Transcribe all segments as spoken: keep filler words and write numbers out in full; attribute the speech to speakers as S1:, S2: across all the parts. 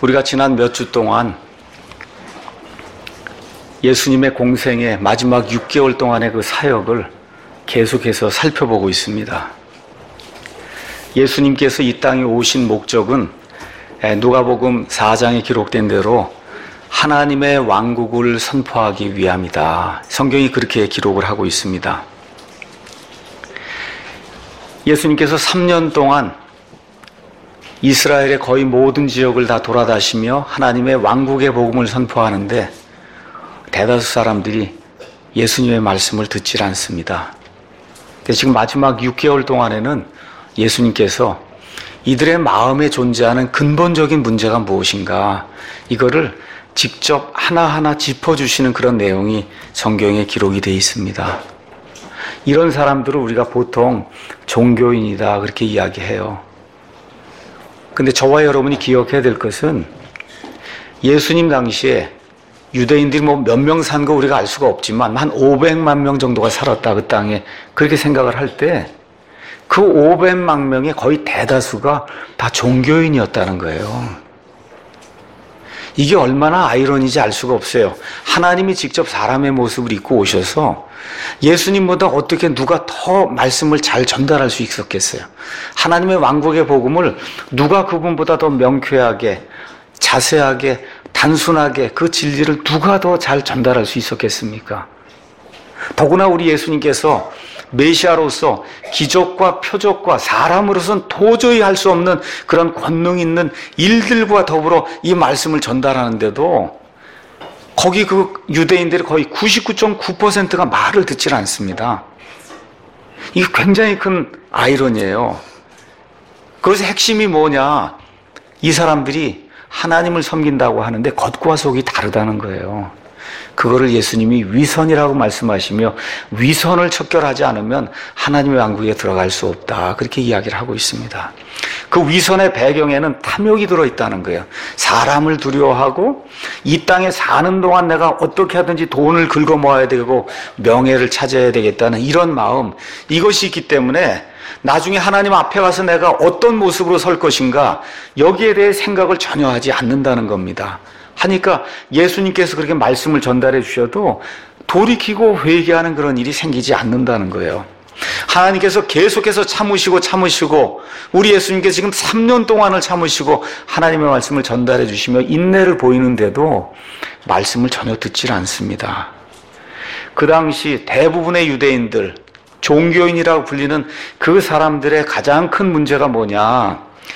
S1: 우리가 지난 몇 주 동안 예수님의 공생의 마지막 육 개월 동안의 그 사역을 계속해서 살펴보고 있습니다. 예수님께서 이 땅에 오신 목적은 누가복음 사 장에 기록된 대로 하나님의 왕국을 선포하기 위함이다. 성경이 그렇게 기록을 하고 있습니다. 예수님께서 삼 년 동안 이스라엘의 거의 모든 지역을 다 돌아다니며 하나님의 왕국의 복음을 선포하는데 대다수 사람들이 예수님의 말씀을 듣질 않습니다. 지금 마지막 육 개월 동안에는 예수님께서 이들의 마음에 존재하는 근본적인 문제가 무엇인가, 이거를 직접 하나하나 짚어주시는 그런 내용이 성경에 기록이 되어 있습니다. 이런 사람들을 우리가 보통 종교인이다 그렇게 이야기해요. 근데 저와 여러분이 기억해야 될 것은 예수님 당시에 유대인들이 뭐 몇 명 산 거 우리가 알 수가 없지만 한 오백만 명 정도가 살았다 그 땅에, 그렇게 생각을 할 때 그 오백만 명의 거의 대다수가 다 종교인이었다는 거예요. 이게 얼마나 아이러니인지 알 수가 없어요. 하나님이 직접 사람의 모습을 입고 오셔서 예수님보다 어떻게 누가 더 말씀을 잘 전달할 수 있었겠어요? 하나님의 왕국의 복음을 누가 그분보다 더 명쾌하게, 자세하게, 단순하게 그 진리를 누가 더 잘 전달할 수 있었겠습니까? 더구나 우리 예수님께서 메시아로서 기적과 표적과 사람으로서는 도저히 할 수 없는 그런 권능 있는 일들과 더불어 이 말씀을 전달하는데도 거기 그 유대인들이 거의 구십구 점 구 퍼센트가 말을 듣질 않습니다. 이게 굉장히 큰 아이러니예요. 그래서 핵심이 뭐냐? 이 사람들이 하나님을 섬긴다고 하는데 겉과 속이 다르다는 거예요. 그거를 예수님이 위선이라고 말씀하시며 위선을 척결하지 않으면 하나님의 왕국에 들어갈 수 없다, 그렇게 이야기를 하고 있습니다. 그 위선의 배경에는 탐욕이 들어있다는 거예요. 사람을 두려워하고 이 땅에 사는 동안 내가 어떻게 하든지 돈을 긁어 모아야 되고 명예를 찾아야 되겠다는 이런 마음, 이것이 있기 때문에 나중에 하나님 앞에 가서 내가 어떤 모습으로 설 것인가, 여기에 대해 생각을 전혀 하지 않는다는 겁니다. 하니까 예수님께서 그렇게 말씀을 전달해 주셔도 돌이키고 회개하는 그런 일이 생기지 않는다는 거예요. 하나님께서 계속해서 참으시고 참으시고 우리 예수님께서 지금 삼 년 동안을 참으시고 하나님의 말씀을 전달해 주시며 인내를 보이는데도 말씀을 전혀 듣질 않습니다. 그 당시 대부분의 유대인들, 종교인이라고 불리는 그 사람들의 가장 큰 문제가 뭐냐?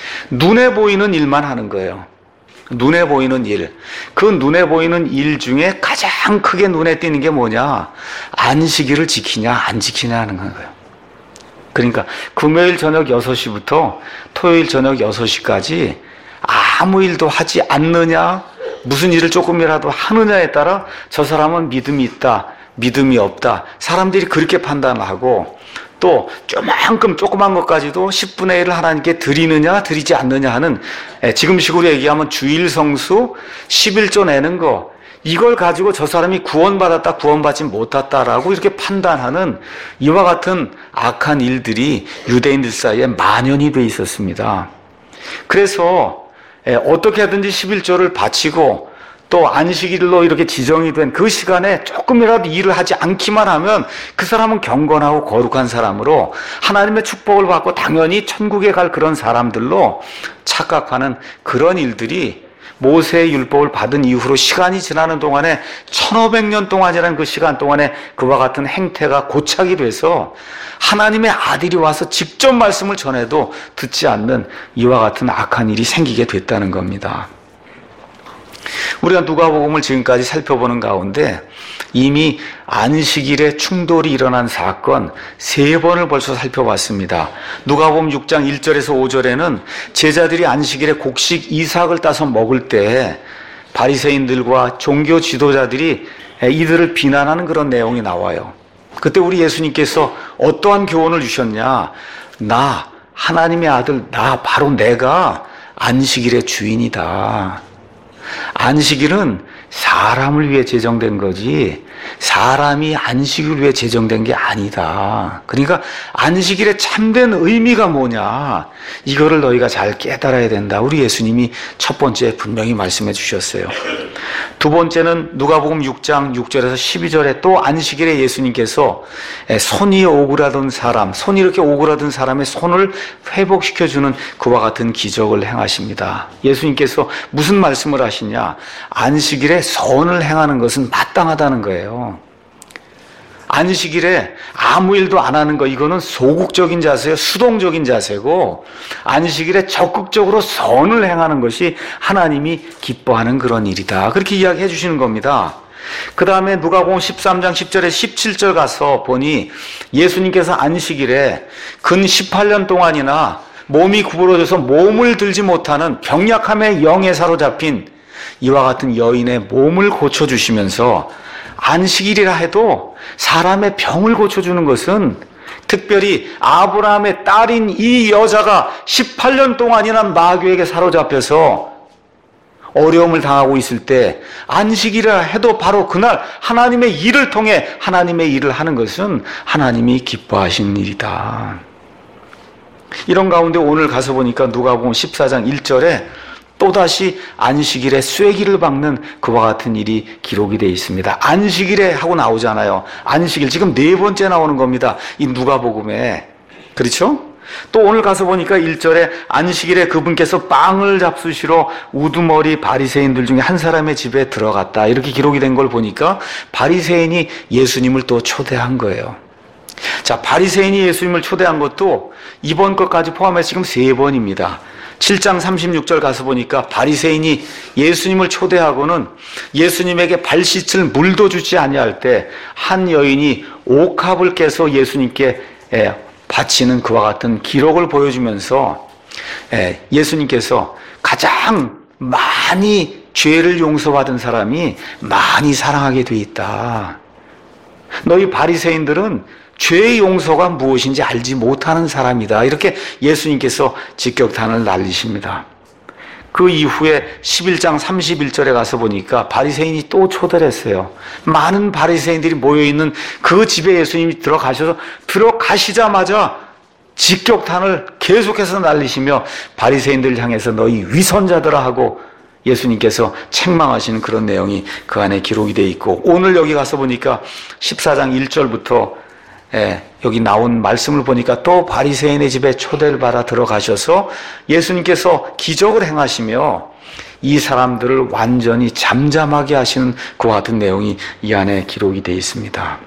S1: 눈에 보이는 일만 하는 거예요. 눈에 보이는 일. 그 눈에 보이는 일 중에 가장 크게 눈에 띄는 게 뭐냐? 안식일을 지키냐 안 지키냐 하는 거예요. 그러니까 금요일 저녁 여섯 시부터 토요일 저녁 여섯 시까지 아무 일도 하지 않느냐, 무슨 일을 조금이라도 하느냐에 따라 저 사람은 믿음이 있다, 믿음이 없다, 사람들이 그렇게 판단하고, 또 조만큼 조그만 것까지도 십분의 일을 하나님께 드리느냐 드리지 않느냐 하는, 지금식으로 얘기하면 주일 성수 십일조 내는 거, 이걸 가지고 저 사람이 구원받았다 구원받지 못했다라고 이렇게 판단하는 이와 같은 악한 일들이 유대인들 사이에 만연이 돼 있었습니다. 그래서 어떻게 하든지 십일조를 바치고 또 안식일로 이렇게 지정이 된 그 시간에 조금이라도 일을 하지 않기만 하면 그 사람은 경건하고 거룩한 사람으로 하나님의 축복을 받고 당연히 천국에 갈 그런 사람들로 착각하는 그런 일들이 모세의 율법을 받은 이후로 시간이 지나는 동안에 천오백 년 동안이라는 그 시간 동안에 그와 같은 행태가 고착이 돼서 하나님의 아들이 와서 직접 말씀을 전해도 듣지 않는 이와 같은 악한 일이 생기게 됐다는 겁니다. 우리가 누가복음을 지금까지 살펴보는 가운데 이미 안식일에 충돌이 일어난 사건 세 번을 벌써 살펴봤습니다. 누가복음 육 장 일 절에서 오 절에는 제자들이 안식일에 곡식 이삭을 따서 먹을 때 바리새인들과 종교 지도자들이 이들을 비난하는 그런 내용이 나와요. 그때 우리 예수님께서 어떠한 교훈을 주셨냐? 나, 하나님의 아들, 나, 바로 내가 안식일의 주인이다. 안식일은 사람을 위해 제정된 거지 사람이 안식을 위해 제정된 게 아니다. 그러니까 안식일의 참된 의미가 뭐냐, 이거를 너희가 잘 깨달아야 된다. 우리 예수님이 첫 번째 분명히 말씀해 주셨어요. 두 번째는 누가복음 육 장 육 절에서 십이 절에 또 안식일에 예수님께서 손이 오그라든 사람, 손이 이렇게 오그라든 사람의 손을 회복시켜주는 그와 같은 기적을 행하십니다. 예수님께서 무슨 말씀을 하시냐, 안식일에 선을 행하는 것은 마땅하다는 거예요. 안식일에 아무 일도 안 하는 거, 이거는 소극적인 자세요, 수동적인 자세고, 안식일에 적극적으로 선을 행하는 것이 하나님이 기뻐하는 그런 일이다. 그렇게 이야기해 주시는 겁니다. 그 다음에 누가복음 십삼 장 십 절에 십칠 절 가서 보니 예수님께서 안식일에 근 십팔 년 동안이나 몸이 구부러져서 몸을 들지 못하는 병약함의 영에 사로잡힌 이와 같은 여인의 몸을 고쳐주시면서, 안식일이라 해도 사람의 병을 고쳐주는 것은, 특별히 아브라함의 딸인 이 여자가 십팔 년 동안이나 마귀에게 사로잡혀서 어려움을 당하고 있을 때 안식일이라 해도 바로 그날 하나님의 일을 통해 하나님의 일을 하는 것은 하나님이 기뻐하시는 일이다. 이런 가운데 오늘 가서 보니까 누가복음 십사 장 일 절에 또다시 안식일에 쐐기를 박는 그와 같은 일이 기록이 되어 있습니다. 안식일에 하고 나오잖아요. 안식일 지금 네 번째 나오는 겁니다, 이 누가복음에. 그렇죠? 또 오늘 가서 보니까 일 절에 안식일에 그분께서 빵을 잡수시러 우두머리 바리새인들 중에 한 사람의 집에 들어갔다, 이렇게 기록이 된 걸 보니까 바리새인이 예수님을 또 초대한 거예요. 자, 바리새인이 예수님을 초대한 것도 이번 것까지 포함해서 지금 세 번입니다. 칠 장 삼십육 절 가서 보니까 바리새인이 예수님을 초대하고는 예수님에게 발 씻을 물도 주지 아니할 때 한 여인이 옥합을 깨서 예수님께 바치는 그와 같은 기록을 보여주면서 예수님께서 가장 많이 죄를 용서받은 사람이 많이 사랑하게 돼 있다. 너희 바리새인들은 죄의 용서가 무엇인지 알지 못하는 사람이다. 이렇게 예수님께서 직격탄을 날리십니다. 그 이후에 십일 장 삼십일 절에 가서 보니까 바리새인이 또 초대를 했어요. 많은 바리새인들이 모여있는 그 집에 예수님이 들어가셔서 들어가시자마자 직격탄을 계속해서 날리시며 바리새인들을 향해서 너희 위선자들아 하고 예수님께서 책망하시는 그런 내용이 그 안에 기록이 되어 있고, 오늘 여기 가서 보니까 십사 장 일 절부터 예, 여기 나온 말씀을 보니까 또 바리새인의 집에 초대를 받아 들어가셔서 예수님께서 기적을 행하시며 이 사람들을 완전히 잠잠하게 하시는 그와 같은 내용이 이 안에 기록이 되어 있습니다.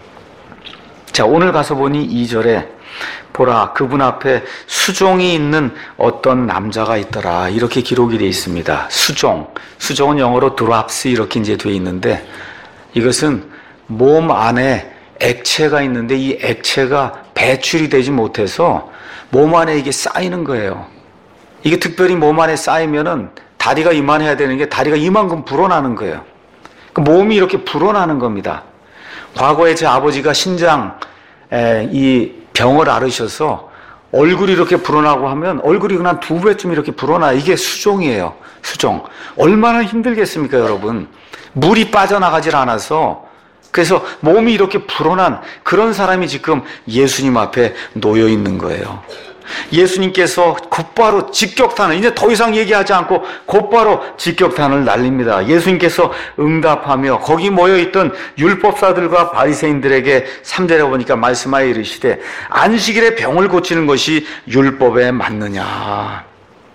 S1: 자, 오늘 가서 보니 이 절에 보라, 그분 앞에 수종이 있는 어떤 남자가 있더라, 이렇게 기록이 되어 있습니다. 수종, 수종은 영어로 드랍스 이렇게 이제 되어 있는데, 이것은 몸 안에 액체가 있는데 이 액체가 배출이 되지 못해서 몸 안에 이게 쌓이는 거예요. 이게 특별히 몸 안에 쌓이면은 다리가 이만해야 되는 게 다리가 이만큼 불어나는 거예요. 몸이 이렇게 불어나는 겁니다. 과거에 제 아버지가 신장 에, 이 병을 앓으셔서 얼굴이 이렇게 불어나고 하면 얼굴이 그냥 두 배쯤 이렇게 불어나. 이게 수종이에요. 수종. 얼마나 힘들겠습니까, 여러분? 물이 빠져나가질 않아서. 그래서 몸이 이렇게 불어난 그런 사람이 지금 예수님 앞에 놓여 있는 거예요. 예수님께서 곧바로 직격탄을, 이제 더 이상 얘기하지 않고 곧바로 직격탄을 날립니다. 예수님께서 응답하며 거기 모여있던 율법사들과 바리새인들에게 삼 절에 보니까 말씀하여 이르시되, 안식일에 병을 고치는 것이 율법에 맞느냐.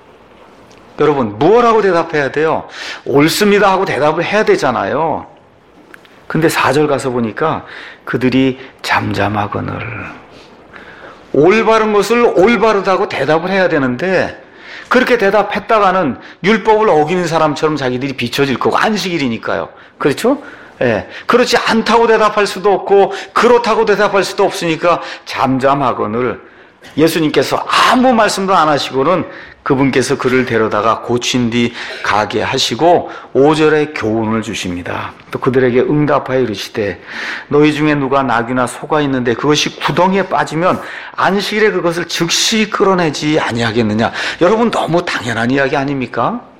S1: 여러분, 무엇하고 대답해야 돼요? 옳습니다 하고 대답을 해야 되잖아요. 근데 사 절 가서 보니까 그들이 잠잠하거늘, 올바른 것을 올바르다고 대답을 해야 되는데 그렇게 대답했다가는 율법을 어기는 사람처럼 자기들이 비춰질 거고, 안식일이니까요. 그렇죠? 예. 그렇지 않다고 대답할 수도 없고 그렇다고 대답할 수도 없으니까 잠잠하거늘, 예수님께서 아무 말씀도 안 하시고는 그분께서 그를 데려다가 고친 뒤 가게 하시고 오 절에 교훈을 주십니다. 또 그들에게 응답하여 이르시되, 너희 중에 누가 나귀나 소가 있는데 그것이 구덩이에 빠지면 안식일에 그것을 즉시 끌어내지 아니하겠느냐. 여러분, 너무 당연한 이야기 아닙니까?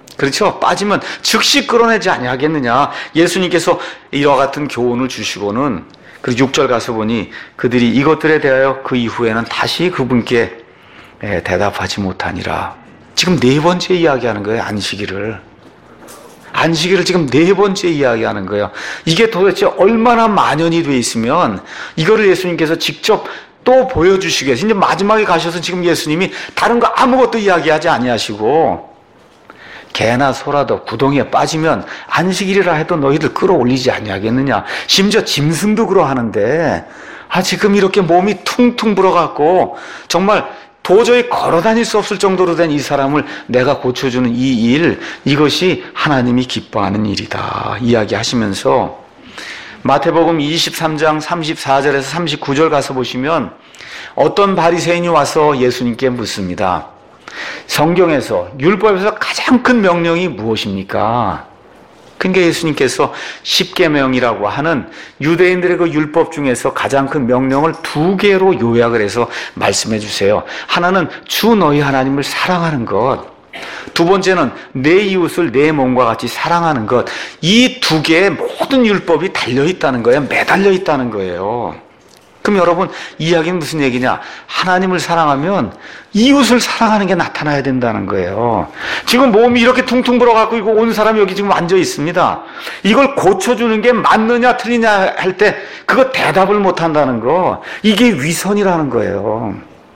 S1: 그렇죠? 빠지면 즉시 끌어내지 아니하겠느냐. 예수님께서 이와 같은 교훈을 주시고는 그리고 육 절 가서 보니 그들이 이것들에 대하여 그 이후에는 다시 그분께 대답하지 못하니라. 지금 네 번째 이야기하는 거예요. 안식일을. 안식일을 지금 네 번째 이야기하는 거예요. 이게 도대체 얼마나 만연이 돼 있으면 이거를 예수님께서 직접 또 보여주시기 위해서 이제 마지막에 가셔서 지금 예수님이 다른 거 아무것도 이야기하지 아니하시고 개나 소라도 구덩이에 빠지면 안식일이라 해도 너희들 끌어올리지 아니하겠느냐. 심지어 짐승도 그러하는데 아 지금 이렇게 몸이 퉁퉁 불어갖고 정말 도저히 걸어다닐 수 없을 정도로 된 이 사람을 내가 고쳐주는 이 일, 이것이 하나님이 기뻐하는 일이다 이야기하시면서 마태복음 이십삼 장 삼십사 절에서 삼십구 절 가서 보시면 어떤 바리새인이 와서 예수님께 묻습니다. 성경에서 율법에서 가장 큰 명령이 무엇입니까? 그러니까 예수님께서 십계명이라고 하는 유대인들의 그 율법 중에서 가장 큰 명령을 두 개로 요약을 해서 말씀해 주세요. 하나는 주 너희 하나님을 사랑하는 것, 두 번째는 내 이웃을 내 몸과 같이 사랑하는 것. 이 두 개의 모든 율법이 달려 있다는 거예요. 매달려 있다는 거예요. 그럼 여러분, 이 이야기는 무슨 얘기냐? 하나님을 사랑하면 이웃을 사랑하는 게 나타나야 된다는 거예요. 지금 몸이 이렇게 퉁퉁 불어갖고 이거 온 사람이 여기 지금 앉아 있습니다. 이걸 고쳐주는 게 맞느냐 틀리냐 할 때 그거 대답을 못 한다는 거. 이게 위선이라는 거예요.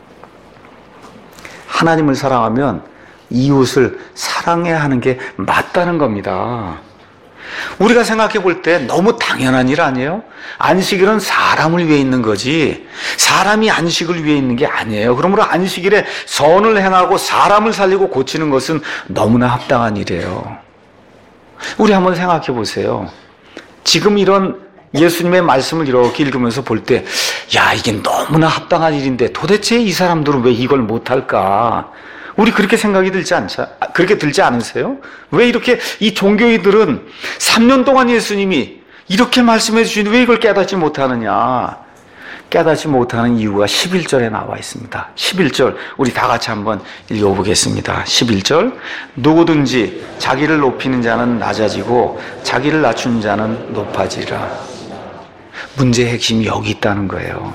S1: 하나님을 사랑하면 이웃을 사랑해야 하는 게 맞다는 겁니다. 우리가 생각해 볼 때 너무 당연한 일 아니에요? 안식일은 사람을 위해 있는 거지 사람이 안식을 위해 있는 게 아니에요. 그러므로 안식일에 선을 행하고 사람을 살리고 고치는 것은 너무나 합당한 일이에요. 우리 한번 생각해 보세요. 지금 이런 예수님의 말씀을 이렇게 읽으면서 볼 때 야, 이게 너무나 합당한 일인데 도대체 이 사람들은 왜 이걸 못할까? 우리 그렇게 생각이 들지 않죠? 그렇게 들지 않으세요? 왜 이렇게 이 종교인들은 삼 년 동안 예수님이 이렇게 말씀해 주시는데 왜 이걸 깨닫지 못하느냐? 깨닫지 못하는 이유가 십일 절에 나와 있습니다. 십일 절 우리 다 같이 한번 읽어보겠습니다. 십일 절 누구든지 자기를 높이는 자는 낮아지고 자기를 낮추는 자는 높아지라. 문제의 핵심이 여기 있다는 거예요.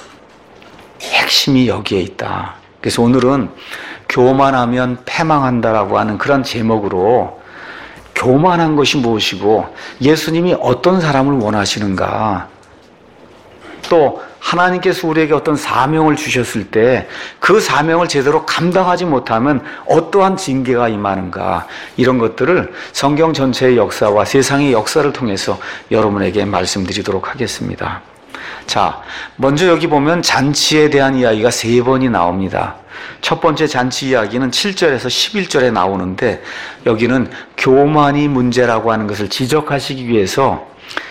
S1: 핵심이 여기에 있다. 그래서 오늘은 교만하면 패망한다라고 하는 그런 제목으로 교만한 것이 무엇이고 예수님이 어떤 사람을 원하시는가, 또 하나님께서 우리에게 어떤 사명을 주셨을 때 그 사명을 제대로 감당하지 못하면 어떠한 징계가 임하는가, 이런 것들을 성경 전체의 역사와 세상의 역사를 통해서 여러분에게 말씀드리도록 하겠습니다. 자, 먼저 여기 보면 잔치에 대한 이야기가 세 번이 나옵니다. 첫 번째 잔치 이야기는 칠 절에서 십일 절에 나오는데 여기는 교만이 문제라고 하는 것을 지적하시기 위해서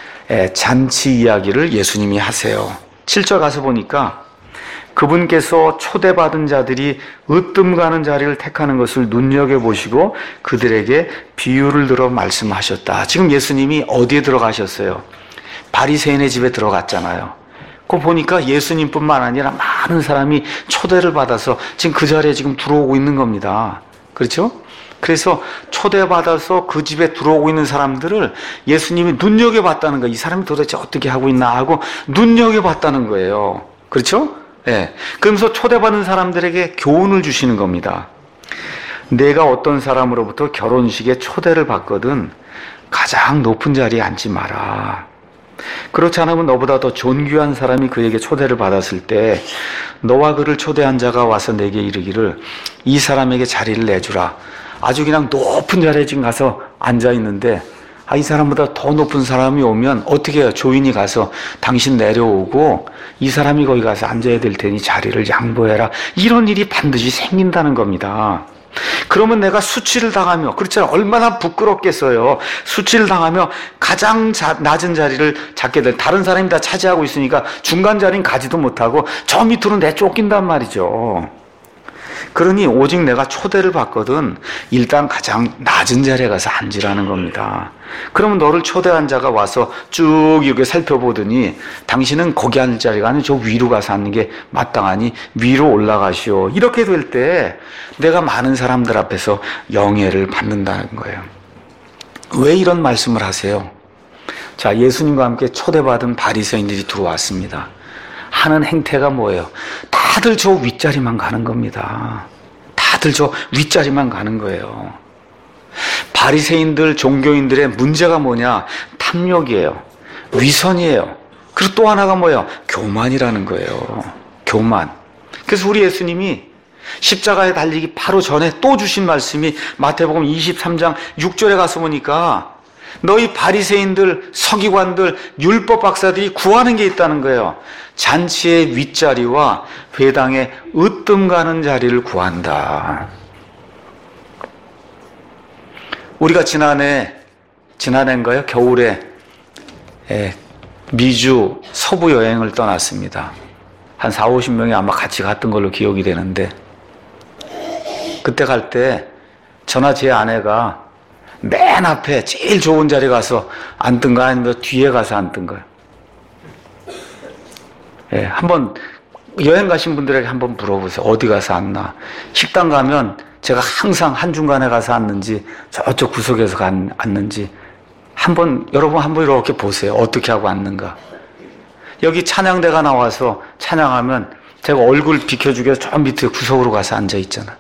S1: 잔치 이야기를 예수님이 하세요. 칠 절 가서 보니까 그분께서 초대받은 자들이 으뜸 가는 자리를 택하는 것을 눈여겨보시고 그들에게 비유를 들어 말씀하셨다. 지금 예수님이 어디에 들어가셨어요? 바리새인의 집에 들어갔잖아요. 그 보니까 예수님뿐만 아니라 많은 사람이 초대를 받아서 지금 그 자리에 지금 들어오고 있는 겁니다. 그렇죠? 그래서 초대받아서 그 집에 들어오고 있는 사람들을 예수님이 눈여겨봤다는 거예요. 이 사람이 도대체 어떻게 하고 있나 하고 눈여겨봤다는 거예요. 그렇죠? 네. 그러면서 초대받은 사람들에게 교훈을 주시는 겁니다. 내가 어떤 사람으로부터 결혼식에 초대를 받거든 가장 높은 자리에 앉지 마라. 그렇지 않으면 너보다 더 존귀한 사람이 그에게 초대를 받았을 때 너와 그를 초대한 자가 와서 내게 이르기를 이 사람에게 자리를 내주라. 아주 그냥 높은 자리에 지금 가서 앉아있는데 아, 이 사람보다 더 높은 사람이 오면 어떻게 해요? 조인이 가서 당신 내려오고 이 사람이 거기 가서 앉아야 될 테니 자리를 양보해라. 이런 일이 반드시 생긴다는 겁니다. 그러면 내가 수치를 당하며, 그렇잖아요. 얼마나 부끄럽겠어요. 수치를 당하며 가장 자, 낮은 자리를 잡게 될, 다른 사람이 다 차지하고 있으니까 중간 자리는 가지도 못하고 저 밑으로 내쫓긴단 말이죠. 그러니 오직 내가 초대를 받거든 일단 가장 낮은 자리에 가서 앉으라는 겁니다. 그러면 너를 초대한 자가 와서 쭉 이렇게 살펴보더니 당신은 거기 앉을 자리가 아니고 저 위로 가서 앉는 게 마땅하니 위로 올라가시오. 이렇게 될 때 내가 많은 사람들 앞에서 영예를 받는다는 거예요. 왜 이런 말씀을 하세요? 자, 예수님과 함께 초대받은 바리새인들이 들어왔습니다. 하는 행태가 뭐예요? 다들 저 윗자리만 가는 겁니다. 다들 저 윗자리만 가는 거예요. 바리새인들, 종교인들의 문제가 뭐냐? 탐욕이에요. 위선이에요. 그리고 또 하나가 뭐예요? 교만이라는 거예요. 교만. 그래서 우리 예수님이 십자가에 달리기 바로 전에 또 주신 말씀이 마태복음 이십삼 장 육 절에 가서 보니까 너희 바리새인들, 서기관들, 율법 박사들이 구하는 게 있다는 거예요. 잔치의 윗자리와 회당의 으뜸 가는 자리를 구한다. 우리가 지난해, 지난해인가요? 겨울에 미주 서부 여행을 떠났습니다. 한 사오십 명이 아마 같이 갔던 걸로 기억이 되는데, 그때 갈 때 저나 제 아내가 맨 앞에 제일 좋은 자리에 가서 앉든가 아니면 뒤에 가서 앉든가요. 예, 한번 여행 가신 분들에게 한번 물어보세요. 어디 가서 앉나. 식당 가면 제가 항상 한중간에 가서 앉는지 저쪽 구석에서 앉는지 한번 여러분 한번 이렇게 보세요. 어떻게 하고 앉는가. 여기 찬양대가 나와서 찬양하면 제가 얼굴 비켜주기 위해서 저 밑에 구석으로 가서 앉아 있잖아.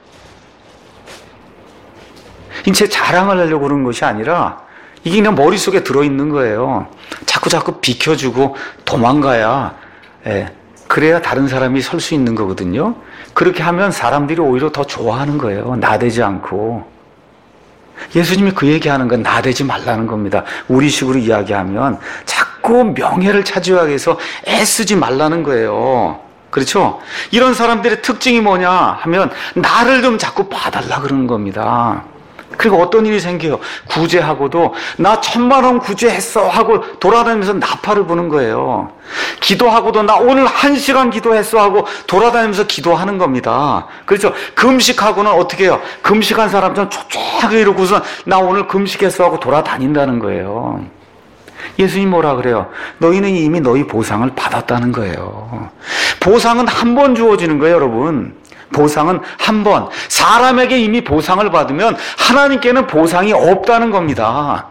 S1: 제 자랑을 하려고 그런 것이 아니라 이게 그냥 머릿속에 들어있는 거예요. 자꾸 자꾸 비켜주고 도망가야, 예, 그래야 다른 사람이 설 수 있는 거거든요. 그렇게 하면 사람들이 오히려 더 좋아하는 거예요. 나대지 않고. 예수님이 그 얘기하는 건 나대지 말라는 겁니다. 우리식으로 이야기하면 자꾸 명예를 차지하기 위해서 애쓰지 말라는 거예요. 그렇죠? 이런 사람들의 특징이 뭐냐 하면 나를 좀 자꾸 봐달라 그러는 겁니다. 그리고 어떤 일이 생겨요? 구제하고도 나 천만 원 구제했어 하고 돌아다니면서 나팔을 부는 거예요. 기도하고도 나 오늘 한 시간 기도했어 하고 돌아다니면서 기도하는 겁니다. 그렇죠? 금식하고는 어떻게 해요? 금식한 사람처럼 촉촉하게 이러고서 나 오늘 금식했어 하고 돌아다닌다는 거예요. 예수님 뭐라 그래요? 너희는 이미 너희 보상을 받았다는 거예요. 보상은 한 번 주어지는 거예요, 여러분. 보상은 한 번. 사람에게 이미 보상을 받으면 하나님께는 보상이 없다는 겁니다.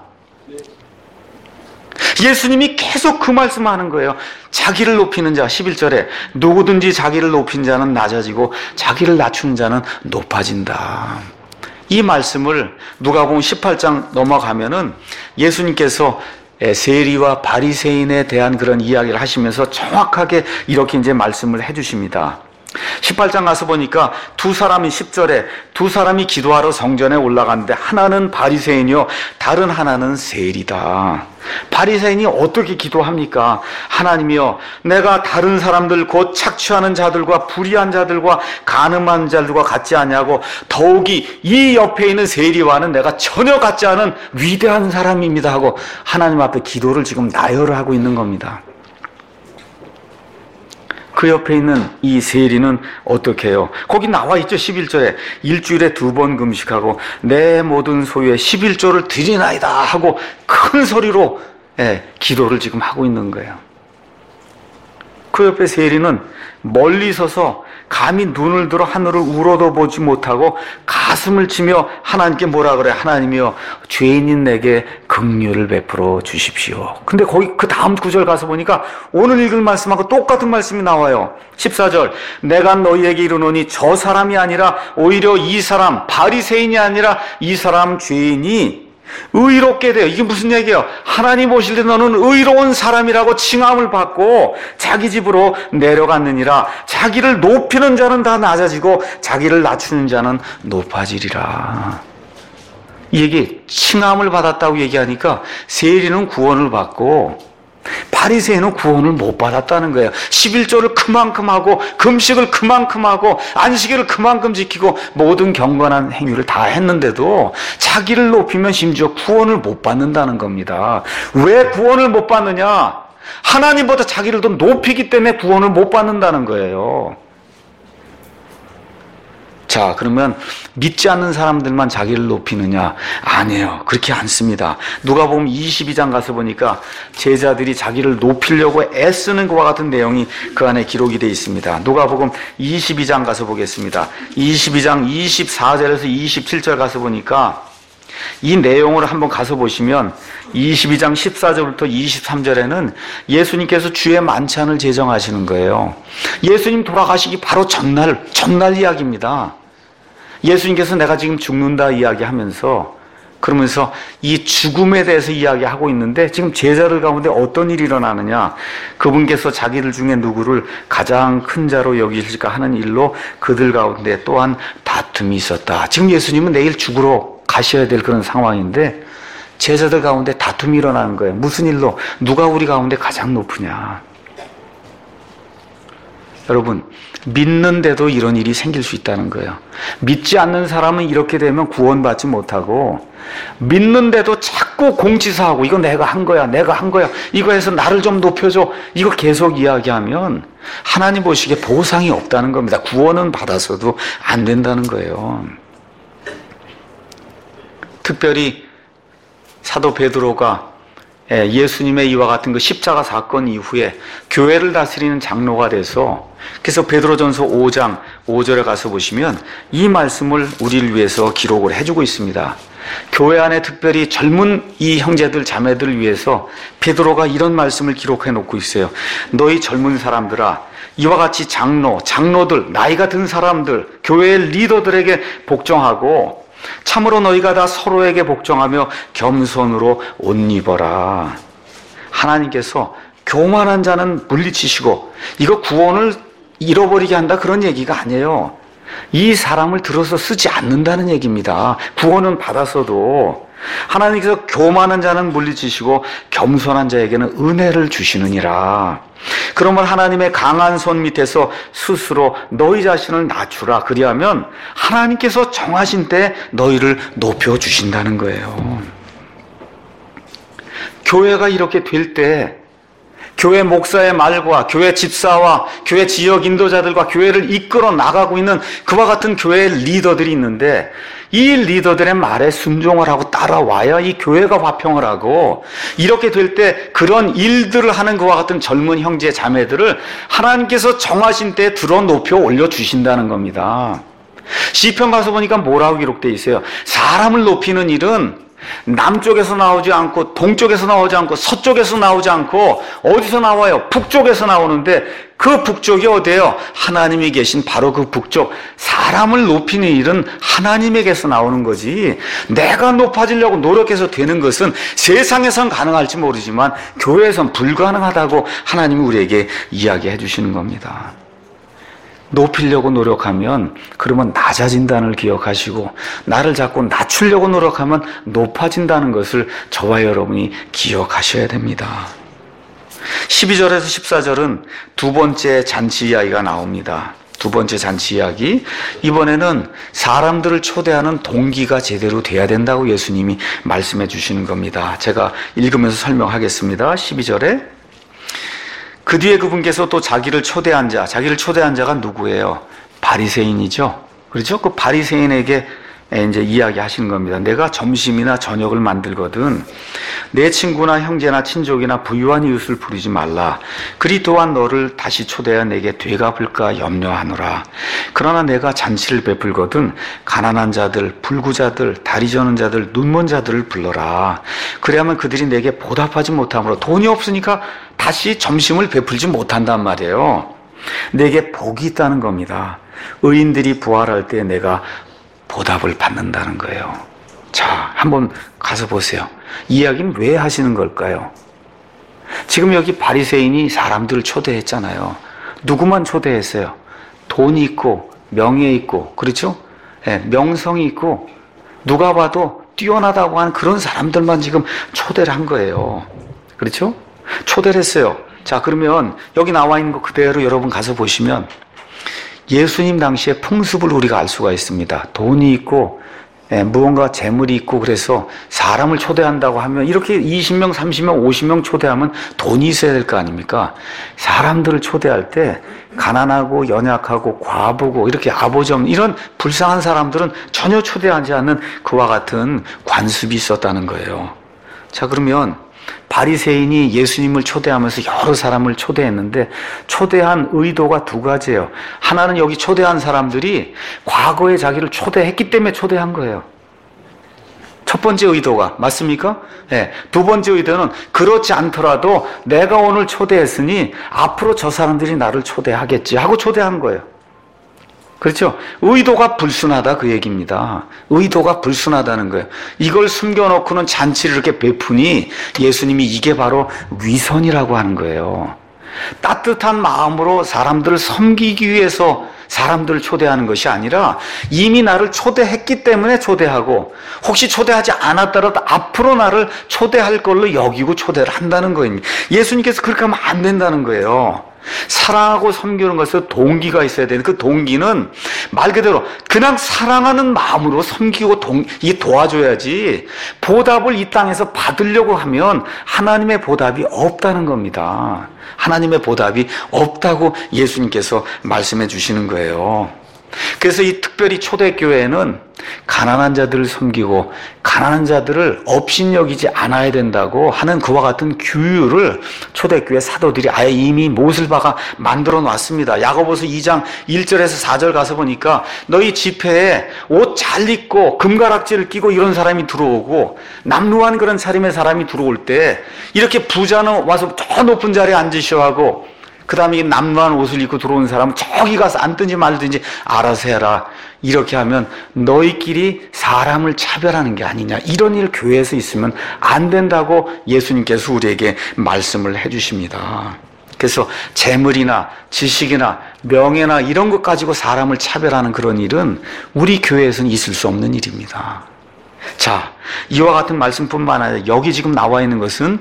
S1: 예수님이 계속 그 말씀하는 거예요. 자기를 높이는 자, 십일 절에 누구든지 자기를 높인 자는 낮아지고 자기를 낮추는 자는 높아진다. 이 말씀을 누가복음 십팔 장 넘어가면은 예수님께서 세리와 바리새인에 대한 그런 이야기를 하시면서 정확하게 이렇게 이제 말씀을 해주십니다. 십팔 장 가서 보니까 두 사람이 십 절에 두 사람이 기도하러 성전에 올라갔는데 하나는 바리새인이요 다른 하나는 세리다. 바리새인이 어떻게 기도합니까? 하나님이여, 내가 다른 사람들 곧 착취하는 자들과 불의한 자들과 간음한 자들과 같지 않냐고, 더욱이 이 옆에 있는 세리와는 내가 전혀 같지 않은 위대한 사람입니다 하고 하나님 앞에 기도를 지금 나열을 하고 있는 겁니다. 그 옆에 있는 이 세리는 어떻게 해요? 거기 나와 있죠. 십일 절에 일주일에 두 번 금식하고 내 모든 소유의 십일 조를 드리나이다 하고 큰 소리로, 예, 기도를 지금 하고 있는 거예요. 그 옆에 세리는 멀리 서서 감히 눈을 들어 하늘을 우러도 보지 못하고 가슴을 치며 하나님께 뭐라 그래? 하나님이여, 죄인인 내게 긍휼을 베풀어 주십시오. 근데 거기 그 다음 구절 가서 보니까 오늘 읽을 말씀하고 똑같은 말씀이 나와요. 십사 절 내가 너희에게 이르노니 저 사람이 아니라 오히려 이 사람, 바리새인이 아니라 이 사람 죄인이 의롭게 돼요. 이게 무슨 얘기예요? 하나님 보실 때 너는 의로운 사람이라고 칭함을 받고 자기 집으로 내려갔느니라. 자기를 높이는 자는 다 낮아지고 자기를 낮추는 자는 높아지리라. 이 얘기, 칭함을 받았다고 얘기하니까 세리는 구원을 받고 바리새인은 구원을 못 받았다는 거예요. 십일 조를 그만큼 하고 금식을 그만큼 하고 안식일을 그만큼 지키고 모든 경건한 행위를 다 했는데도 자기를 높이면 심지어 구원을 못 받는다는 겁니다. 왜 구원을 못 받느냐? 하나님보다 자기를 더 높이기 때문에 구원을 못 받는다는 거예요. 자, 그러면 믿지 않는 사람들만 자기를 높이느냐? 아니에요. 그렇게 않습니다. 누가복음 이십이 장 가서 보니까 제자들이 자기를 높이려고 애쓰는 것과 같은 내용이 그 안에 기록이 되어 있습니다. 누가복음 이십이 장 가서 보겠습니다. 이십이 장 이십사 절에서 이십칠 절 가서 보니까 이 내용을 한번 가서 보시면 이십이 장 십사 절부터 이십삼 절에는 예수님께서 주의 만찬을 제정하시는 거예요. 예수님 돌아가시기 바로 전날, 전날 이야기입니다. 예수님께서 내가 지금 죽는다 이야기하면서 그러면서 이 죽음에 대해서 이야기하고 있는데 지금 제자들 가운데 어떤 일이 일어나느냐? 그분께서 자기들 중에 누구를 가장 큰 자로 여기실까 하는 일로 그들 가운데 또한 다툼이 있었다. 지금 예수님은 내일 죽으러 가셔야 될 그런 상황인데 제자들 가운데 다툼이 일어나는 거예요. 무슨 일로? 누가 우리 가운데 가장 높으냐? 여러분, 믿는데도 이런 일이 생길 수 있다는 거예요. 믿지 않는 사람은 이렇게 되면 구원받지 못하고 믿는데도 자꾸 공지사하고 이거 내가 한 거야, 내가 한 거야, 이거 해서 나를 좀 높여줘, 이거 계속 이야기하면 하나님 보시기에 보상이 없다는 겁니다. 구원은 받아서도 안 된다는 거예요. 특별히 사도 베드로가 예수님의 이와 같은 그 십자가 사건 이후에 교회를 다스리는 장로가 돼서 그래서 베드로전서 오 장 오 절에 가서 보시면 이 말씀을 우리를 위해서 기록을 해주고 있습니다. 교회 안에 특별히 젊은 이 형제들 자매들을 위해서 베드로가 이런 말씀을 기록해 놓고 있어요. 너희 젊은 사람들아, 이와 같이 장로, 장로들, 나이가 든 사람들, 교회의 리더들에게 복종하고 참으로 너희가 다 서로에게 복종하며 겸손으로 옷 입어라. 하나님께서 교만한 자는 물리치시고 이거 구원을 잃어버리게 한다 그런 얘기가 아니에요. 이 사람을 들어서 쓰지 않는다는 얘기입니다. 구원은 받았어도 하나님께서 교만한 자는 물리치시고 겸손한 자에게는 은혜를 주시느니라. 그러면 하나님의 강한 손 밑에서 스스로 너희 자신을 낮추라. 그리하면 하나님께서 정하신 때 너희를 높여주신다는 거예요. 교회가 이렇게 될 때 교회 목사의 말과 교회 집사와 교회 지역 인도자들과 교회를 이끌어 나가고 있는 그와 같은 교회 리더들이 있는데 이 리더들의 말에 순종을 하고 따라와야 이 교회가 화평을 하고 이렇게 될 때 그런 일들을 하는 그와 같은 젊은 형제 자매들을 하나님께서 정하신 때에 들어 높여 올려주신다는 겁니다. 시편 가서 보니까 뭐라고 기록되어 있어요? 사람을 높이는 일은 남쪽에서 나오지 않고 동쪽에서 나오지 않고 서쪽에서 나오지 않고 어디서 나와요? 북쪽에서 나오는데 그 북쪽이 어디예요? 하나님이 계신 바로 그 북쪽. 사람을 높이는 일은 하나님에게서 나오는 거지 내가 높아지려고 노력해서 되는 것은 세상에선 가능할지 모르지만 교회에선 불가능하다고 하나님이 우리에게 이야기해 주시는 겁니다. 높이려고 노력하면 그러면 낮아진다는 걸 기억하시고 나를 자꾸 낮추려고 노력하면 높아진다는 것을 저와 여러분이 기억하셔야 됩니다. 십이 절에서 십사 절은 두 번째 잔치 이야기가 나옵니다. 두 번째 잔치 이야기. 이번에는 사람들을 초대하는 동기가 제대로 돼야 된다고 예수님이 말씀해 주시는 겁니다. 제가 읽으면서 설명하겠습니다. 십이 절에 그 뒤에 그분께서 또 자기를 초대한 자, 자기를 초대한 자가 누구예요? 바리새인이죠. 그렇죠? 그 바리새인에게 이제 이야기하시는 겁니다. 내가 점심이나 저녁을 만들거든 내 친구나 형제나 친족이나 부유한 이웃을 부르지 말라. 그리 또한 너를 다시 초대하여 내게 되갚을까 염려하노라. 그러나 내가 잔치를 베풀거든 가난한 자들, 불구자들, 다리 저는 자들, 눈먼 자들을 불러라. 그래야만 그들이 내게 보답하지 못하므로 돈이 없으니까 다시 점심을 베풀지 못한단 말이에요. 내게 복이 있다는 겁니다. 의인들이 부활할 때 내가 보답을 받는다는 거예요. 자, 한번 가서 보세요. 이 이야기는 왜 하시는 걸까요? 지금 여기 바리새인이 사람들을 초대했잖아요. 누구만 초대했어요? 돈이 있고 명예 있고 그렇죠? 네, 명성이 있고 누가 봐도 뛰어나다고 하는 그런 사람들만 지금 초대를 한 거예요. 그렇죠? 초대를 했어요. 자, 그러면 여기 나와 있는 거 그대로 여러분 가서 보시면 예수님 당시의 풍습을 우리가 알 수가 있습니다. 돈이 있고 예, 무언가 재물이 있고 그래서 사람을 초대한다고 하면 이렇게 이십 명, 삼십 명, 오십 명 초대하면 돈이 있어야 될 거 아닙니까? 사람들을 초대할 때 가난하고 연약하고 과부고 이렇게 아버지 없는 이런 불쌍한 사람들은 전혀 초대하지 않는 그와 같은 관습이 있었다는 거예요. 자, 그러면 바리새인이 예수님을 초대하면서 여러 사람을 초대했는데 초대한 의도가 두 가지예요. 하나는 여기 초대한 사람들이 과거에 자기를 초대했기 때문에 초대한 거예요. 첫 번째 의도가 맞습니까? 네. 두 번째 의도는 그렇지 않더라도 내가 오늘 초대했으니 앞으로 저 사람들이 나를 초대하겠지 하고 초대한 거예요. 그렇죠? 의도가 불순하다 그 얘기입니다. 의도가 불순하다는 거예요. 이걸 숨겨놓고는 잔치를 이렇게 베푸니 예수님이 이게 바로 위선이라고 하는 거예요. 따뜻한 마음으로 사람들을 섬기기 위해서 사람들을 초대하는 것이 아니라 이미 나를 초대했기 때문에 초대하고 혹시 초대하지 않았더라도 앞으로 나를 초대할 걸로 여기고 초대를 한다는 거입니다. 예수님께서 그렇게 하면 안 된다는 거예요. 사랑하고 섬기는 것은 동기가 있어야 되는 그 동기는 말 그대로 그냥 사랑하는 마음으로 섬기고 동, 이 도와줘야지 보답을 이 땅에서 받으려고 하면 하나님의 보답이 없다는 겁니다. 하나님의 보답이 없다고 예수님께서 말씀해 주시는 거예요. 그래서 이 특별히 초대교회는 가난한 자들을 섬기고 가난한 자들을 업신여기지 않아야 된다고 하는 그와 같은 규율을 초대교회 사도들이 아예 이미 못을 박아 만들어 놨습니다. 야고보서 이 장 일 절에서 사 절 가서 보니까 너희 집회에 옷 잘 입고 금가락지를 끼고 이런 사람이 들어오고 남루한 그런 차림의 사람이 들어올 때 이렇게 부자는 와서 저 높은 자리에 앉으셔 하고 그 다음에 남루한 옷을 입고 들어온 사람은 저기 가서 앉든지 말든지 알아서 해라. 이렇게 하면 너희끼리 사람을 차별하는 게 아니냐. 이런 일 교회에서 있으면 안 된다고 예수님께서 우리에게 말씀을 해주십니다. 그래서 재물이나 지식이나 명예나 이런 것 가지고 사람을 차별하는 그런 일은 우리 교회에서는 있을 수 없는 일입니다. 자, 이와 같은 말씀뿐만 아니라 여기 지금 나와 있는 것은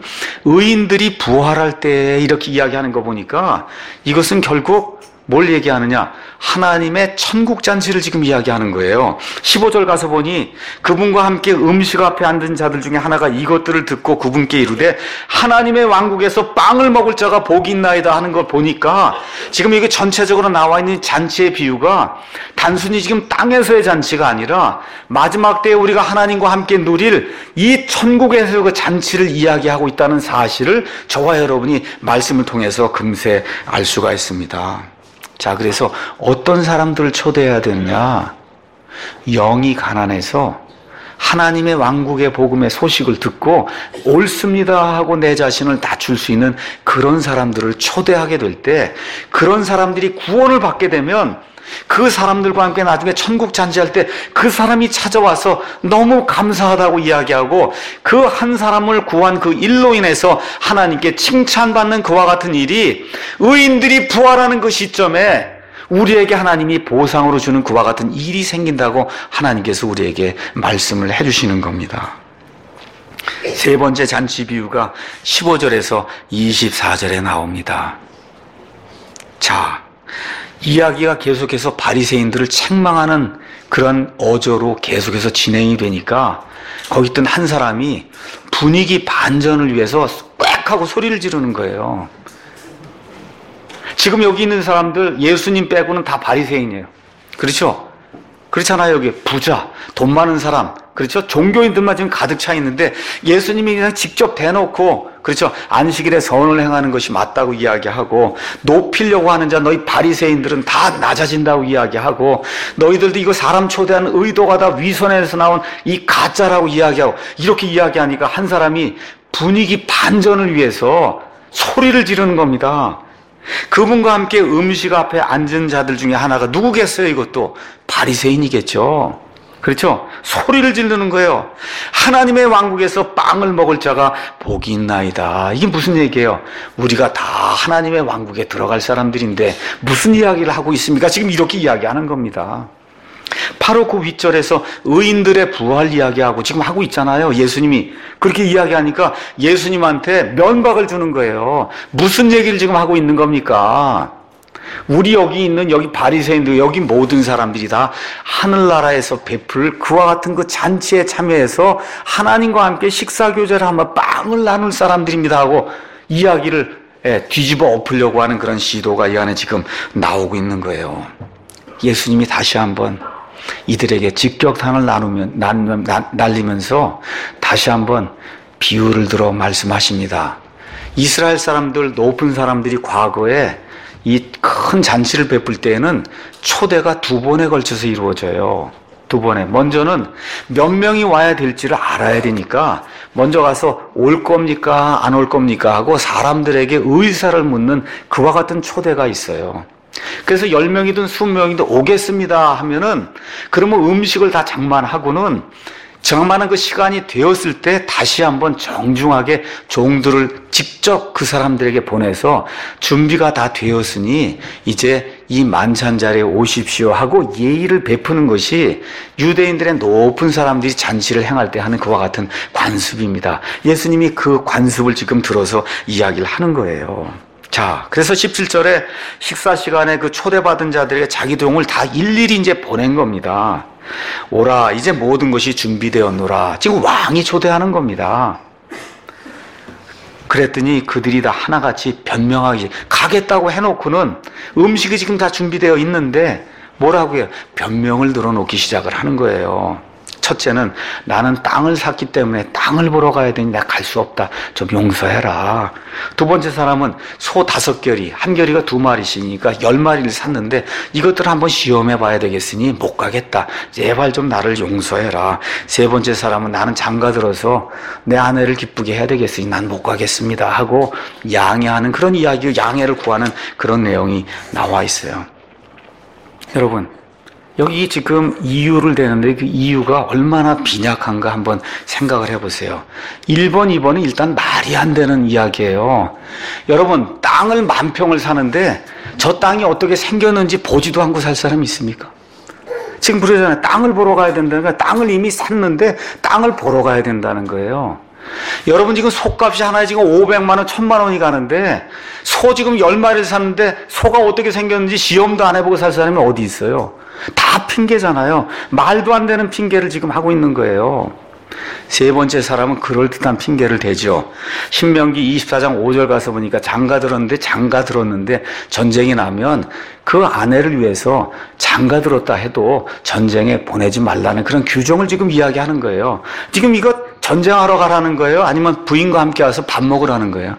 S1: 의인들이 부활할 때 이렇게 이야기하는 거 보니까 이것은 결국 뭘 얘기하느냐? 하나님의 천국 잔치를 지금 이야기하는 거예요. 십오 절 가서 보니 그분과 함께 음식 앞에 앉은 자들 중에 하나가 이것들을 듣고 그분께 이르되 하나님의 왕국에서 빵을 먹을 자가 복이 있나이다 하는 걸 보니까 지금 이게 전체적으로 나와 있는 잔치의 비유가 단순히 지금 땅에서의 잔치가 아니라 마지막 때에 우리가 하나님과 함께 누릴 이 천국에서의 그 잔치를 이야기하고 있다는 사실을 저와 여러분이 말씀을 통해서 금세 알 수가 있습니다. 자, 그래서 어떤 사람들을 초대해야 되느냐? 영이 가난해서 하나님의 왕국의 복음의 소식을 듣고 옳습니다 하고 내 자신을 낮출 수 있는 그런 사람들을 초대하게 될 때 그런 사람들이 구원을 받게 되면 그 사람들과 함께 나중에 천국 잔치할 때 그 사람이 찾아와서 너무 감사하다고 이야기하고 그 한 사람을 구한 그 일로 인해서 하나님께 칭찬받는 그와 같은 일이 의인들이 부활하는 그 시점에 우리에게 하나님이 보상으로 주는 그와 같은 일이 생긴다고 하나님께서 우리에게 말씀을 해주시는 겁니다. 세 번째 잔치 비유가 십오 절에서 이십사 절에 나옵니다. 자, 이야기가 계속해서 바리새인들을 책망하는 그런 어조로 계속해서 진행이 되니까 거기 있던 한 사람이 분위기 반전을 위해서 꽥 하고 소리를 지르는 거예요. 지금 여기 있는 사람들 예수님 빼고는 다 바리새인이에요. 그렇죠? 그렇잖아요. 여기 부자, 돈 많은 사람, 그렇죠? 종교인들만 지금 가득 차 있는데 예수님이 그냥 직접 대놓고 그렇죠? 안식일에 선을 행하는 것이 맞다고 이야기하고 높이려고 하는 자 너희 바리새인들은 다 낮아진다고 이야기하고 너희들도 이거 사람 초대하는 의도가 다 위선에서 나온 이 가짜라고 이야기하고 이렇게 이야기하니까 한 사람이 분위기 반전을 위해서 소리를 지르는 겁니다. 그분과 함께 음식 앞에 앉은 자들 중에 하나가 누구겠어요? 이것도 바리새인이겠죠. 그렇죠? 소리를 지르는 거예요. 하나님의 왕국에서 빵을 먹을 자가 복이 있나이다. 이게 무슨 얘기예요? 우리가 다 하나님의 왕국에 들어갈 사람들인데 무슨 이야기를 하고 있습니까? 지금 이렇게 이야기하는 겁니다. 바로 그 윗절에서 의인들의 부활 이야기하고 지금 하고 있잖아요. 예수님이 그렇게 이야기하니까 예수님한테 면박을 주는 거예요. 무슨 얘기를 지금 하고 있는 겁니까? 우리 여기 있는 여기 바리새인들, 여기 모든 사람들이 다 하늘나라에서 베풀 그와 같은 그 잔치에 참여해서 하나님과 함께 식사교제를 하며 빵을 나눌 사람들입니다 하고 이야기를 예, 뒤집어 엎으려고 하는 그런 시도가 이 안에 지금 나오고 있는 거예요. 예수님이 다시 한번 이들에게 직격탄을 나누면, 난, 난, 날리면서 다시 한번 비유를 들어 말씀하십니다. 이스라엘 사람들, 높은 사람들이 과거에 이 큰 잔치를 베풀 때에는 초대가 두 번에 걸쳐서 이루어져요. 두 번에. 먼저는 몇 명이 와야 될지를 알아야 되니까 먼저 가서 올 겁니까? 안 올 겁니까? 하고 사람들에게 의사를 묻는 그와 같은 초대가 있어요. 그래서 열 명이든 이십 명이든 오겠습니다 하면은 그러면 음식을 다 장만하고는 장만한 그 시간이 되었을 때 다시 한번 정중하게 종들을 직접 그 사람들에게 보내서 준비가 다 되었으니 이제 이 만찬 자리에 오십시오 하고 예의를 베푸는 것이 유대인들의 높은 사람들이 잔치를 행할 때 하는 그와 같은 관습입니다. 예수님이 그 관습을 지금 들어서 이야기를 하는 거예요. 자, 그래서 십칠 절에 식사 시간에 그 초대받은 자들에게 자기 동을 다 일일이 이제 보낸 겁니다. 오라, 이제 모든 것이 준비되었노라. 지금 왕이 초대하는 겁니다. 그랬더니 그들이 다 하나같이 변명하기, 가겠다고 해놓고는 음식이 지금 다 준비되어 있는데 뭐라고 해요? 변명을 늘어놓기 시작을 하는 거예요. 첫째는 나는 땅을 샀기 때문에 땅을 보러 가야 되니 내가 갈 수 없다. 좀 용서해라. 두 번째 사람은 소 다섯 결이, 한 결이가 두 마리씩이니까 열 마리를 샀는데 이것들을 한번 시험해 봐야 되겠으니 못 가겠다. 제발 좀 나를 용서해라. 세 번째 사람은 나는 장가 들어서 내 아내를 기쁘게 해야 되겠으니 난 못 가겠습니다 하고 양해하는 그런 이야기, 양해를 구하는 그런 내용이 나와 있어요. 여러분, 여기 지금 이유를 대는데 그 이유가 얼마나 빈약한가 한번 생각을 해보세요. 일 번, 이 번은 일단 말이 안 되는 이야기예요. 여러분, 땅을 만 평을 사는데 저 땅이 어떻게 생겼는지 보지도 않고 살 사람이 있습니까? 지금 그러잖아요. 땅을 보러 가야 된다는 거야. 땅을 이미 샀는데 땅을 보러 가야 된다는 거예요. 여러분, 지금 소값이 하나에 지금 오백만 원, 천만 원이 가는데 소 지금 열 마리를 샀는데 소가 어떻게 생겼는지 시험도 안 해보고 살 사람이 어디 있어요? 다 핑계잖아요. 말도 안 되는 핑계를 지금 하고 있는 거예요. 세 번째 사람은 그럴듯한 핑계를 대죠. 신명기 이십사 장 오 절 가서 보니까 장가 들었는데 장가 들었는데 전쟁이 나면 그 아내를 위해서 장가 들었다 해도 전쟁에 보내지 말라는 그런 규정을 지금 이야기하는 거예요. 지금 이거 전쟁하러 가라는 거예요? 아니면 부인과 함께 와서 밥 먹으라는 거예요?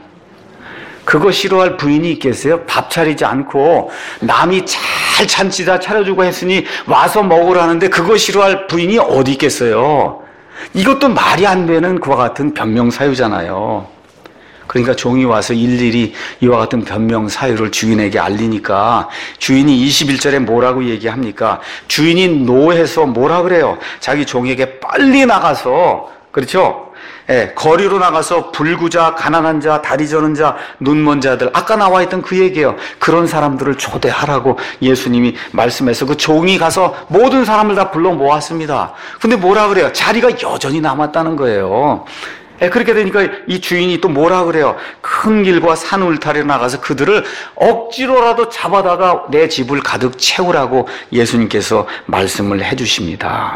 S1: 그거 싫어할 부인이 있겠어요? 밥 차리지 않고 남이 잘 잔치 다 차려주고 했으니 와서 먹으라는데 그거 싫어할 부인이 어디 있겠어요? 이것도 말이 안 되는 그와 같은 변명사유잖아요. 그러니까 종이 와서 일일이 이와 같은 변명사유를 주인에게 알리니까 주인이 이십일 절에 뭐라고 얘기합니까? 주인이 노해서 뭐라 그래요? 자기 종에게 빨리 나가서, 그렇죠? 예, 거리로 나가서 불구자, 가난한 자, 다리 저는 자, 눈먼 자들, 아까 나와 있던 그 얘기예요. 그런 사람들을 초대하라고 예수님이 말씀해서 그 종이 가서 모든 사람을 다 불러 모았습니다. 근데 뭐라 그래요? 자리가 여전히 남았다는 거예요. 예, 그렇게 되니까 이 주인이 또 뭐라 그래요? 큰 길과 산 울타리로 나가서 그들을 억지로라도 잡아다가 내 집을 가득 채우라고 예수님께서 말씀을 해주십니다.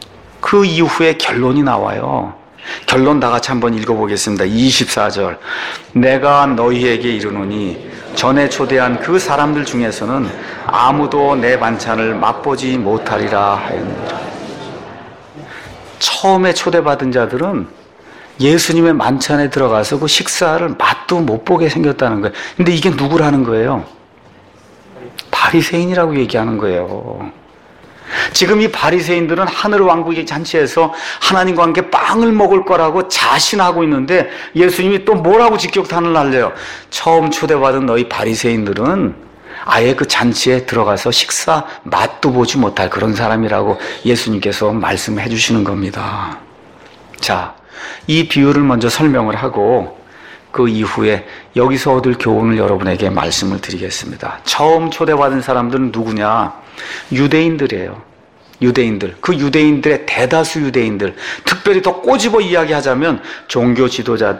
S1: 그 이후에 결론이 나와요. 결론 다 같이 한번 읽어보겠습니다. 이십사 절. 내가 너희에게 이르노니 전에 초대한 그 사람들 중에서는 아무도 내 반찬을 맛보지 못하리라 하였느니라. 처음에 초대받은 자들은 예수님의 만찬에 들어가서 그 식사를 맛도 못 보게 생겼다는 거예요. 근데 이게 누구라는 거예요? 바리새인이라고 얘기하는 거예요. 지금 이 바리새인들은 하늘 왕국의 잔치에서 하나님과 함께 빵을 먹을 거라고 자신하고 있는데 예수님이 또 뭐라고 직격탄을 날려요? 처음 초대받은 너희 바리새인들은 아예 그 잔치에 들어가서 식사 맛도 보지 못할 그런 사람이라고 예수님께서 말씀해 주시는 겁니다. 자, 이 비유를 먼저 설명을 하고 그 이후에 여기서 얻을 교훈을 여러분에게 말씀을 드리겠습니다. 처음 초대받은 사람들은 누구냐? 유대인들이에요. 유대인들. 그 유대인들의 대다수 유대인들, 특별히 더 꼬집어 이야기하자면 종교 지도자들,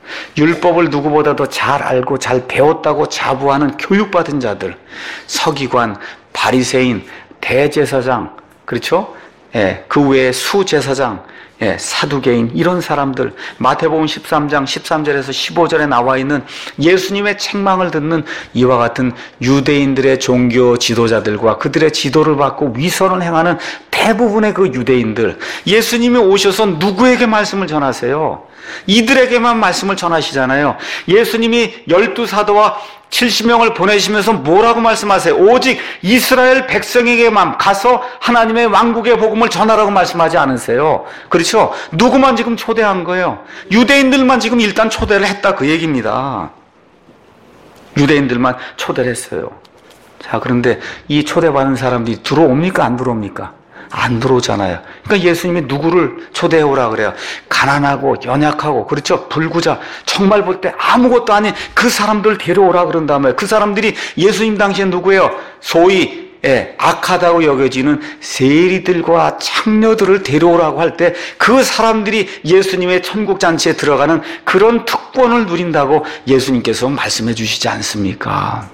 S1: 율법을 누구보다도 잘 알고 잘 배웠다고 자부하는 교육받은 자들, 서기관, 바리새인, 대제사장, 그렇죠? 예, 그 외에 수제사장, 예, 사두개인, 이런 사람들, 마태복음 십삼 장 십삼 절에서 십오 절에 나와 있는 예수님의 책망을 듣는 이와 같은 유대인들의 종교 지도자들과 그들의 지도를 받고 위선을 행하는 대부분의 그 유대인들, 예수님이 오셔서 누구에게 말씀을 전하세요? 이들에게만 말씀을 전하시잖아요. 예수님이 열두 사도와 칠십 명을 보내시면서 뭐라고 말씀하세요? 오직 이스라엘 백성에게만 가서 하나님의 왕국의 복음을 전하라고 말씀하지 않으세요? 그렇죠? 누구만 지금 초대한 거예요? 유대인들만 지금 일단 초대를 했다, 그 얘기입니다. 유대인들만 초대를 했어요. 자, 그런데 이 초대받은 사람들이 들어옵니까? 안 들어옵니까? 안 들어오잖아요. 그러니까 예수님이 누구를 초대해 오라 그래요? 가난하고 연약하고, 그렇죠? 불구자, 정말 볼 때 아무것도 아닌 그 사람들 데려오라 그런 다음에, 그 사람들이 예수님 당시에 누구예요? 소위 예, 악하다고 여겨지는 세리들과 창녀들을 데려오라고 할 때 그 사람들이 예수님의 천국 잔치에 들어가는 그런 특권을 누린다고 예수님께서 말씀해 주시지 않습니까?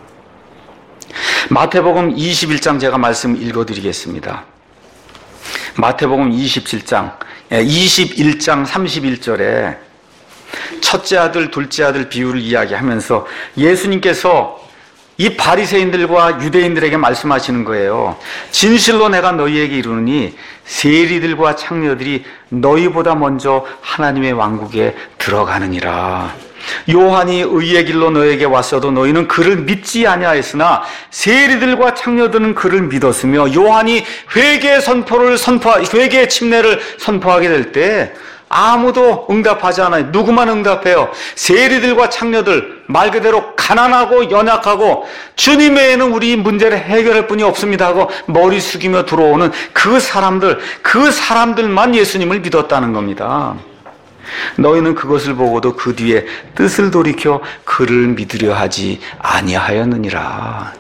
S1: 마태복음 이십일 장 제가 말씀 읽어드리겠습니다. 마태복음 이십칠 장, 이십일 장 삼십일 절에 첫째 아들, 둘째 아들 비유를 이야기하면서 예수님께서 이 바리새인들과 유대인들에게 말씀하시는 거예요. 진실로 내가 너희에게 이르노니 세리들과 창녀들이 너희보다 먼저 하나님의 왕국에 들어가느니라. 요한이 의의 길로 너에게 왔어도 너희는 그를 믿지 아니하였으나 세리들과 창녀들은 그를 믿었으며 요한이 회개의 선포를 선포 회개의 침례를 선포하게 될 때 아무도 응답하지 않아요. 누구만 응답해요? 세리들과 창녀들, 말 그대로 가난하고 연약하고 주님 외에는 우리 문제를 해결할 분이 없습니다 하고 머리 숙이며 들어오는 그 사람들, 그 사람들만 예수님을 믿었다는 겁니다. 너희는 그것을 보고도 그 뒤에 뜻을 돌이켜 그를 믿으려 하지 아니하였느니라.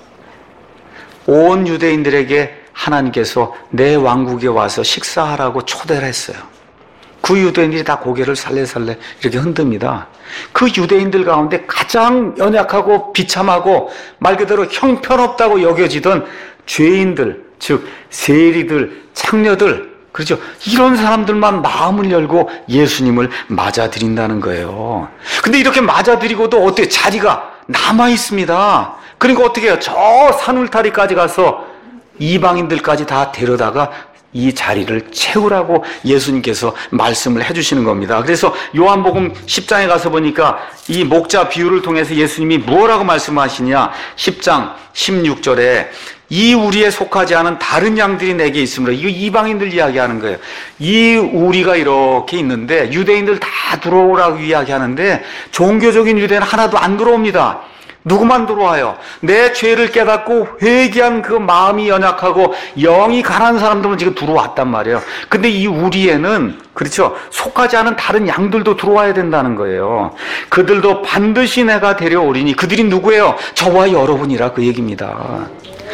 S1: 온 유대인들에게 하나님께서 내 왕국에 와서 식사하라고 초대를 했어요. 그 유대인들이 다 고개를 살래살래 이렇게 흔듭니다. 그 유대인들 가운데 가장 연약하고 비참하고 말 그대로 형편없다고 여겨지던 죄인들, 즉 세리들, 창녀들, 그렇죠? 이런 사람들만 마음을 열고 예수님을 맞아들인다는 거예요. 근데 이렇게 맞아들이고도 어떻게 자리가 남아 있습니다. 그러니까 어떻게 해요? 저 산울타리까지 가서 이방인들까지 다 데려다가 이 자리를 채우라고 예수님께서 말씀을 해주시는 겁니다. 그래서 요한복음 십 장에 가서 보니까 이 목자 비유를 통해서 예수님이 뭐라고 말씀하시냐? 십 장 십육 절에 이 우리에 속하지 않은 다른 양들이 내게 있으므로, 이거 이방인들 이야기하는 거예요. 이 우리가 이렇게 있는데 유대인들 다 들어오라고 이야기하는데 종교적인 유대인은 하나도 안 들어옵니다. 누구만 들어와요? 내 죄를 깨닫고 회개한 그 마음이 연약하고 영이 가난한 사람들은 지금 들어왔단 말이에요. 근데 이 우리에는, 그렇죠, 속하지 않은 다른 양들도 들어와야 된다는 거예요. 그들도 반드시 내가 데려오리니, 그들이 누구예요? 저와 여러분이라 그 얘기입니다.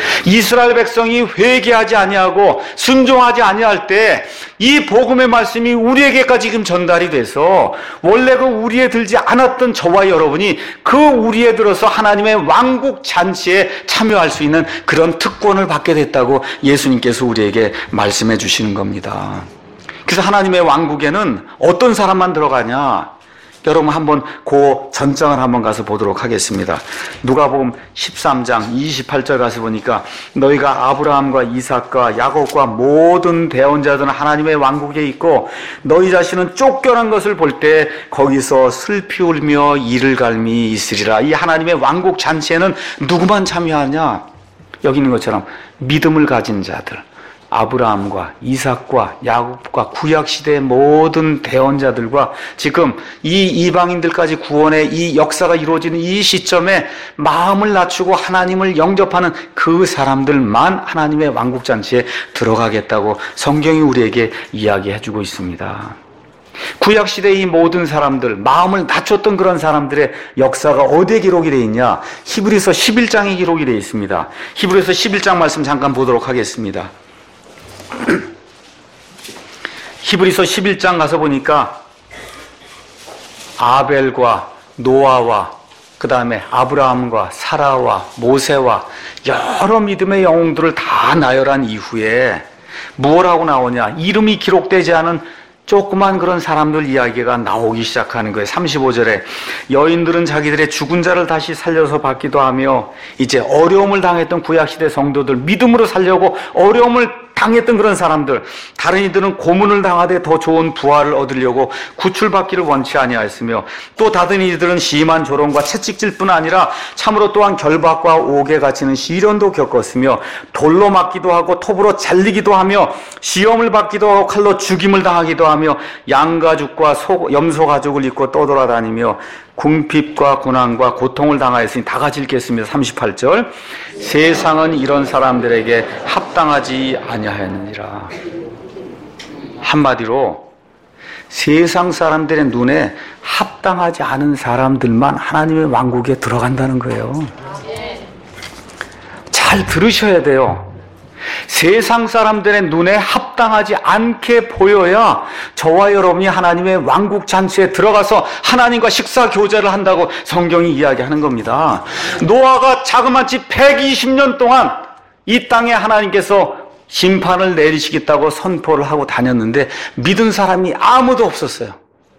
S1: 이스라엘 백성이 회개하지 아니하고 순종하지 아니할 때 이 복음의 말씀이 우리에게까지 지금 전달이 돼서 원래 그 우리에 들지 않았던 저와 여러분이 그 우리에 들어서 하나님의 왕국 잔치에 참여할 수 있는 그런 특권을 받게 됐다고 예수님께서 우리에게 말씀해 주시는 겁니다. 그래서 하나님의 왕국에는 어떤 사람만 들어가냐? 여러분 한번 그 전장을 한번 가서 보도록 하겠습니다. 누가복음 십삼 장 이십팔 절 가서 보니까 너희가 아브라함과 이삭과 야곱과 모든 대언자들은 하나님의 왕국에 있고 너희 자신은 쫓겨난 것을 볼 때 거기서 슬피 울며 이를 갈미 있으리라. 이 하나님의 왕국 잔치에는 누구만 참여하냐? 여기 있는 것처럼 믿음을 가진 자들, 아브라함과 이삭과 야곱과 구약시대의 모든 대언자들과 지금 이 이방인들까지 구원의 이 역사가 이루어지는 이 시점에 마음을 낮추고 하나님을 영접하는 그 사람들만 하나님의 왕국잔치에 들어가겠다고 성경이 우리에게 이야기해주고 있습니다. 구약시대의 이 모든 사람들, 마음을 낮췄던 그런 사람들의 역사가 어디에 기록이 되어 있냐? 히브리서 십일 장에 기록이 되어 있습니다. 히브리서 십일 장 말씀 잠깐 보도록 하겠습니다. 히브리서 십일 장 가서 보니까 아벨과 노아와 그 다음에 아브라함과 사라와 모세와 여러 믿음의 영웅들을 다 나열한 이후에 뭐라고 나오냐? 이름이 기록되지 않은 조그만 그런 사람들 이야기가 나오기 시작하는 거예요. 삼십오 절에 여인들은 자기들의 죽은 자를 다시 살려서 받기도 하며, 이제 어려움을 당했던 구약시대 성도들, 믿음으로 살려고 어려움을 당했던 그런 사람들, 다른 이들은 고문을 당하되 더 좋은 부활을 얻으려고 구출받기를 원치 아니하였으며, 또 다른 이들은 심한 조롱과 채찍질 뿐 아니라 참으로 또한 결박과 옥에 갇히는 시련도 겪었으며, 돌로 맞기도 하고 톱으로 잘리기도 하며 시험을 받기도 하고 칼로 죽임을 당하기도 하며 양가죽과 소, 염소 가죽을 입고 떠돌아다니며 궁핍과 고난과 고통을 당하였으니 다 같이 읽겠습니다. 삼십팔 절 세상은 이런 사람들에게 합당하지 아니하였느니라. 한마디로 세상 사람들의 눈에 합당하지 않은 사람들만 하나님의 왕국에 들어간다는 거예요. 잘 들으셔야 돼요. 세상 사람들의 눈에 합당하지 않게 보여야 저와 여러분이 하나님의 왕국 잔치에 들어가서 하나님과 식사 교제를 한다고 성경이 이야기하는 겁니다. 노아가 자그마치 백이십 년 동안 이 땅에 하나님께서 심판을 내리시겠다고 선포를 하고 다녔는데 믿은 사람이 아무도 없었어요.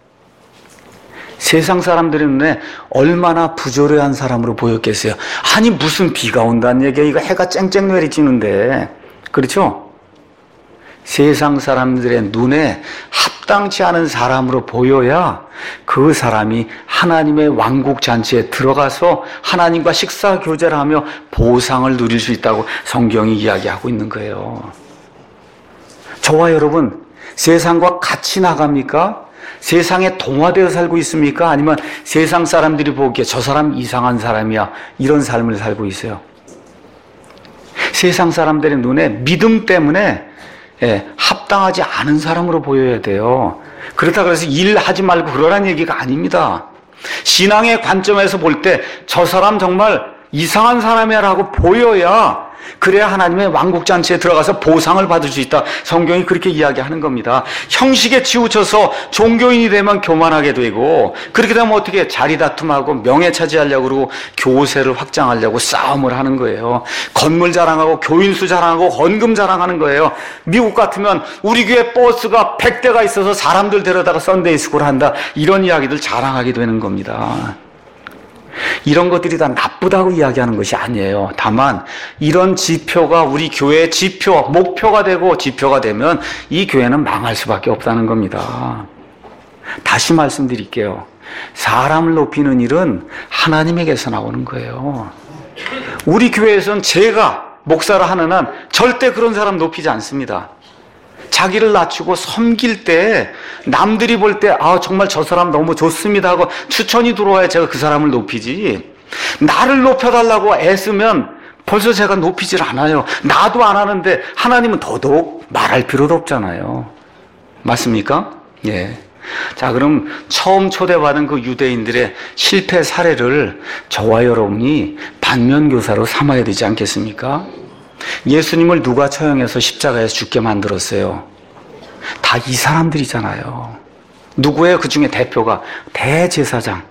S1: 세상 사람들의 눈에 얼마나 부조리한 사람으로 보였겠어요. 아니 무슨 비가 온다는 얘기야. 이거 해가 쨍쨍 내리쬐는데. 그렇죠? 세상 사람들의 눈에 합당치 않은 사람으로 보여야 그 사람이 하나님의 왕국 잔치에 들어가서 하나님과 식사 교제를 하며 보상을 누릴 수 있다고 성경이 이야기하고 있는 거예요. 저와 여러분 세상과 같이 나갑니까? 세상에 동화되어 살고 있습니까? 아니면 세상 사람들이 보기에 저 사람 이상한 사람이야 이런 삶을 살고 있어요? 세상 사람들의 눈에 믿음 때문에 예, 합당하지 않은 사람으로 보여야 돼요. 그렇다고 해서 일하지 말고 그러라는 얘기가 아닙니다. 신앙의 관점에서 볼 때 저 사람 정말 이상한 사람이야 라고 보여야 그래야 하나님의 왕국잔치에 들어가서 보상을 받을 수 있다. 성경이 그렇게 이야기하는 겁니다. 형식에 치우쳐서 종교인이 되면 교만하게 되고, 그렇게 되면 어떻게 자리 다툼하고 명예 차지하려고 그러고 교세를 확장하려고 싸움을 하는 거예요. 건물 자랑하고 교인수 자랑하고 헌금 자랑하는 거예요. 미국 같으면 우리 교회 버스가 백 대가 있어서 사람들 데려다가 썬데이 스쿨 한다, 이런 이야기들 자랑하게 되는 겁니다. 이런 것들이 다 나쁘다고 이야기하는 것이 아니에요. 다만 이런 지표가 우리 교회의 지표, 목표가 되고 지표가 되면 이 교회는 망할 수밖에 없다는 겁니다. 다시 말씀드릴게요. 사람을 높이는 일은 하나님에게서 나오는 거예요. 우리 교회에서는 제가 목사를 하는 한 절대 그런 사람 높이지 않습니다. 자기를 낮추고 섬길 때 남들이 볼 때 아 정말 저 사람 너무 좋습니다 하고 추천이 들어와야 제가 그 사람을 높이지, 나를 높여달라고 애쓰면 벌써 제가 높이질 않아요. 나도 안 하는데 하나님은 더더욱 말할 필요도 없잖아요. 맞습니까? 예. 자, 그럼 처음 초대받은 그 유대인들의 실패 사례를 저와 여러분이 반면교사로 삼아야 되지 않겠습니까? 예수님을 누가 처형해서 십자가에서 죽게 만들었어요? 다 이 사람들이잖아요. 누구예요? 그 중에 대표가 대제사장.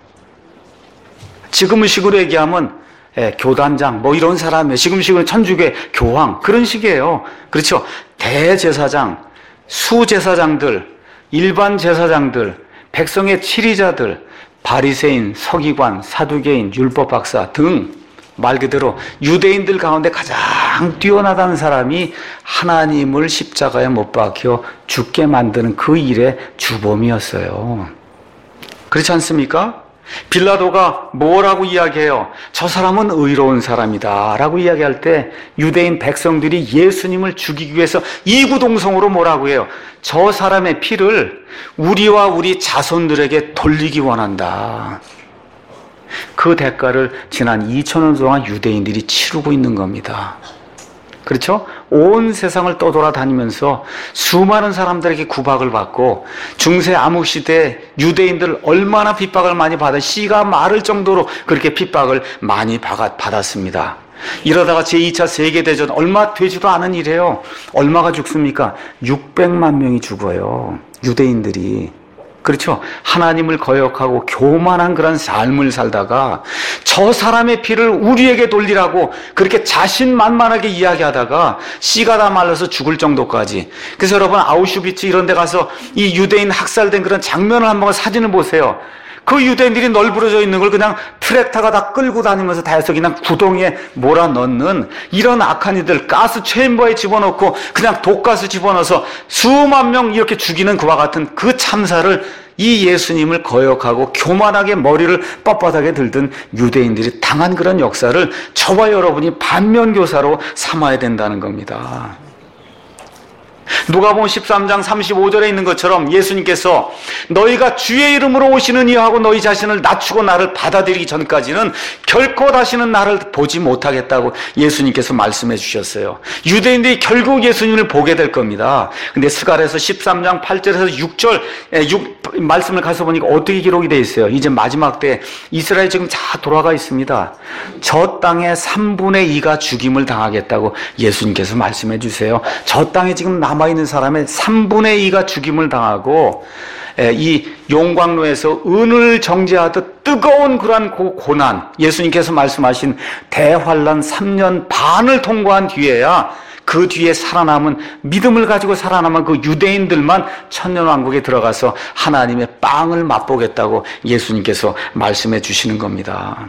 S1: 지금식으로 얘기하면 예, 교단장 뭐 이런 사람이에요. 지금식으로 천주교의 교황 그런 식이에요. 그렇죠? 대제사장, 수제사장들, 일반 제사장들, 백성의 치리자들, 바리새인, 서기관, 사두개인, 율법 박사 등 말 그대로 유대인들 가운데 가장 뛰어나다는 사람이 하나님을 십자가에 못 박혀 죽게 만드는 그 일의 주범이었어요. 그렇지 않습니까? 빌라도가 뭐라고 이야기해요? 저 사람은 의로운 사람이다 라고 이야기할 때 유대인 백성들이 예수님을 죽이기 위해서 이구동성으로 뭐라고 해요? 저 사람의 피를 우리와 우리 자손들에게 돌리기 원한다. 그 대가를 지난 이천 년 동안 유대인들이 치르고 있는 겁니다. 그렇죠? 온 세상을 떠돌아다니면서 수많은 사람들에게 구박을 받고 중세 암흑시대 유대인들 얼마나 핍박을 많이 받아 씨가 마를 정도로 그렇게 핍박을 많이 받았습니다. 이러다가 제이 차 세계대전 얼마 되지도 않은 일이에요. 얼마가 죽습니까? 육백만 명이 죽어요. 유대인들이. 그렇죠? 하나님을 거역하고 교만한 그런 삶을 살다가 저 사람의 피를 우리에게 돌리라고 그렇게 자신만만하게 이야기하다가 씨가 다 말라서 죽을 정도까지. 그래서 여러분 아우슈비츠 이런 데 가서 이 유대인 학살된 그런 장면을 한번 사진을 보세요. 그 유대인들이 널브러져 있는 걸 그냥 트랙터가 다 끌고 다니면서 다 해서 그냥 구덩이에 몰아넣는 이런 악한 이들, 가스 체인버에 집어넣고 그냥 독가스 집어넣어서 수만 명 이렇게 죽이는 그와 같은 그 참사를 이 예수님을 거역하고 교만하게 머리를 뻣뻣하게 들던 유대인들이 당한 그런 역사를 저와 여러분이 반면교사로 삼아야 된다는 겁니다. 누가복음 십삼 장 삼십오 절에 있는 것처럼 예수님께서 너희가 주의 이름으로 오시는 이하고 너희 자신을 낮추고 나를 받아들이기 전까지는 결코 다시는 나를 보지 못하겠다고 예수님께서 말씀해 주셨어요. 유대인들이 결국 예수님을 보게 될 겁니다. 근데 스가랴서 십삼 장 팔 절에서 육 절 육 말씀을 가서 보니까 어떻게 기록이 되어 있어요? 이제 마지막 때 이스라엘 지금 다 돌아가 있습니다. 저 땅의 삼분의 이가 죽임을 당하겠다고 예수님께서 말씀해 주세요. 저 땅에 지금 남아있는 사람의 삼분의 이가 죽임을 당하고 이 용광로에서 은을 정죄하듯 뜨거운 그러한 고난, 예수님께서 말씀하신 대환란 삼 년 반을 통과한 뒤에야 그 뒤에 살아남은, 믿음을 가지고 살아남은 그 유대인들만 천년왕국에 들어가서 하나님의 빵을 맛보겠다고 예수님께서 말씀해 주시는 겁니다.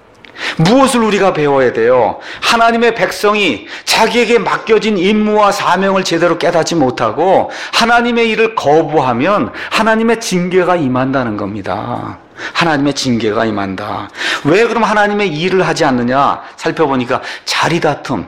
S1: 무엇을 우리가 배워야 돼요? 하나님의 백성이 자기에게 맡겨진 임무와 사명을 제대로 깨닫지 못하고 하나님의 일을 거부하면 하나님의 징계가 임한다는 겁니다. 하나님의 징계가 임한다. 왜 그럼 하나님의 일을 하지 않느냐? 살펴보니까 자리다툼,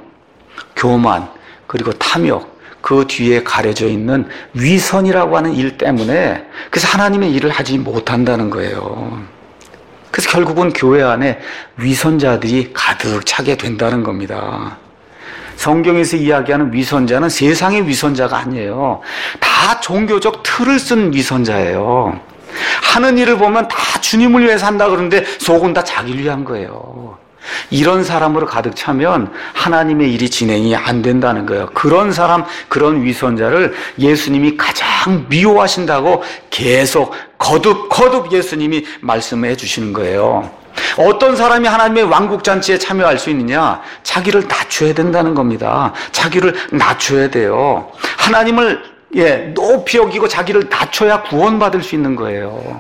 S1: 교만, 그리고 탐욕, 그 뒤에 가려져 있는 위선이라고 하는 일 때문에 그래서 하나님의 일을 하지 못한다는 거예요. 그래서 결국은 교회 안에 위선자들이 가득 차게 된다는 겁니다. 성경에서 이야기하는 위선자는 세상의 위선자가 아니에요. 다 종교적 틀을 쓴 위선자예요. 하는 일을 보면 다 주님을 위해서 한다 그러는데 속은 다 자기를 위한 거예요. 이런 사람으로 가득 차면 하나님의 일이 진행이 안 된다는 거예요. 그런 사람, 그런 위선자를 예수님이 가장 미워하신다고 계속 거듭 거듭 예수님이 말씀해 주시는 거예요. 어떤 사람이 하나님의 왕국잔치에 참여할 수 있느냐? 자기를 낮춰야 된다는 겁니다. 자기를 낮춰야 돼요. 하나님을 예, 높이 여기고 자기를 낮춰야 구원받을 수 있는 거예요.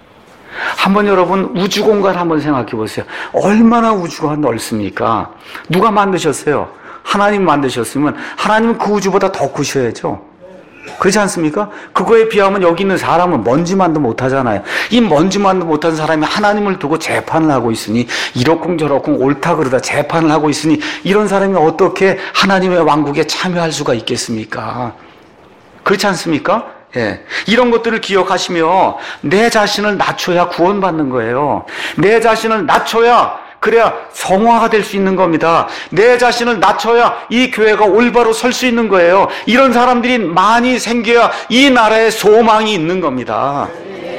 S1: 한번 여러분 우주공간 한번 생각해 보세요. 얼마나 우주가 넓습니까? 누가 만드셨어요? 하나님 만드셨으면 하나님은 그 우주보다 더 크셔야죠. 그렇지 않습니까? 그거에 비하면 여기 있는 사람은 먼지만도 못하잖아요. 이 먼지만도 못한 사람이 하나님을 두고 재판을 하고 있으니 이러쿵저러쿵 옳다 그러다 재판을 하고 있으니 이런 사람이 어떻게 하나님의 왕국에 참여할 수가 있겠습니까? 그렇지 않습니까? 예. 이런 것들을 기억하시며 내 자신을 낮춰야 구원받는 거예요. 내 자신을 낮춰야 그래야 성화가 될 수 있는 겁니다. 내 자신을 낮춰야 이 교회가 올바로 설 수 있는 거예요. 이런 사람들이 많이 생겨야 이 나라에 소망이 있는 겁니다.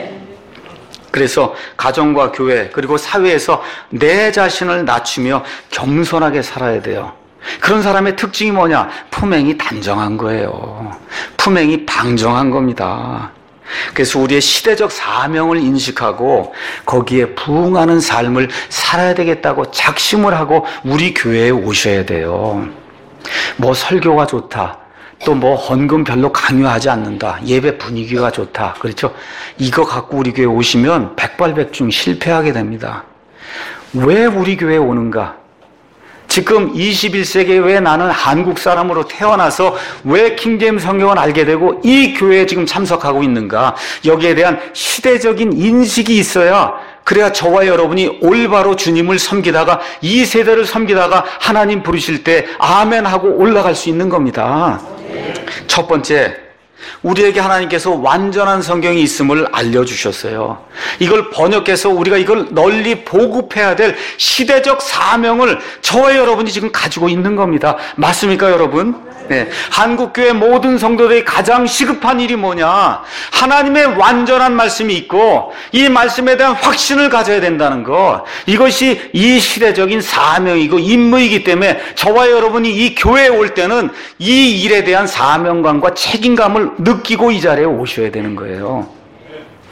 S1: 그래서 가정과 교회 그리고 사회에서 내 자신을 낮추며 겸손하게 살아야 돼요. 그런 사람의 특징이 뭐냐? 품행이 단정한 거예요. 품행이 방정한 겁니다. 그래서 우리의 시대적 사명을 인식하고 거기에 부응하는 삶을 살아야 되겠다고 작심을 하고 우리 교회에 오셔야 돼요. 뭐 설교가 좋다, 또 뭐 헌금 별로 강요하지 않는다, 예배 분위기가 좋다, 그렇죠? 이거 갖고 우리 교회에 오시면 백발백중 실패하게 됩니다. 왜 우리 교회에 오는가? 지금 이십일 세기에 왜 나는 한국 사람으로 태어나서 왜 킹제임스 성경을 알게 되고 이 교회에 지금 참석하고 있는가? 여기에 대한 시대적인 인식이 있어야 그래야 저와 여러분이 올바로 주님을 섬기다가 이 세대를 섬기다가 하나님 부르실 때 아멘 하고 올라갈 수 있는 겁니다. 첫 번째, 우리에게 하나님께서 완전한 성경이 있음을 알려주셨어요. 이걸 번역해서 우리가 이걸 널리 보급해야 될 시대적 사명을 저와 여러분이 지금 가지고 있는 겁니다. 맞습니까, 여러분? 네. 한국교회 모든 성도들이 가장 시급한 일이 뭐냐? 하나님의 완전한 말씀이 있고 이 말씀에 대한 확신을 가져야 된다는 것. 이것이 이 시대적인 사명이고 임무이기 때문에 저와 여러분이 이 교회에 올 때는 이 일에 대한 사명감과 책임감을 느끼고 이 자리에 오셔야 되는 거예요.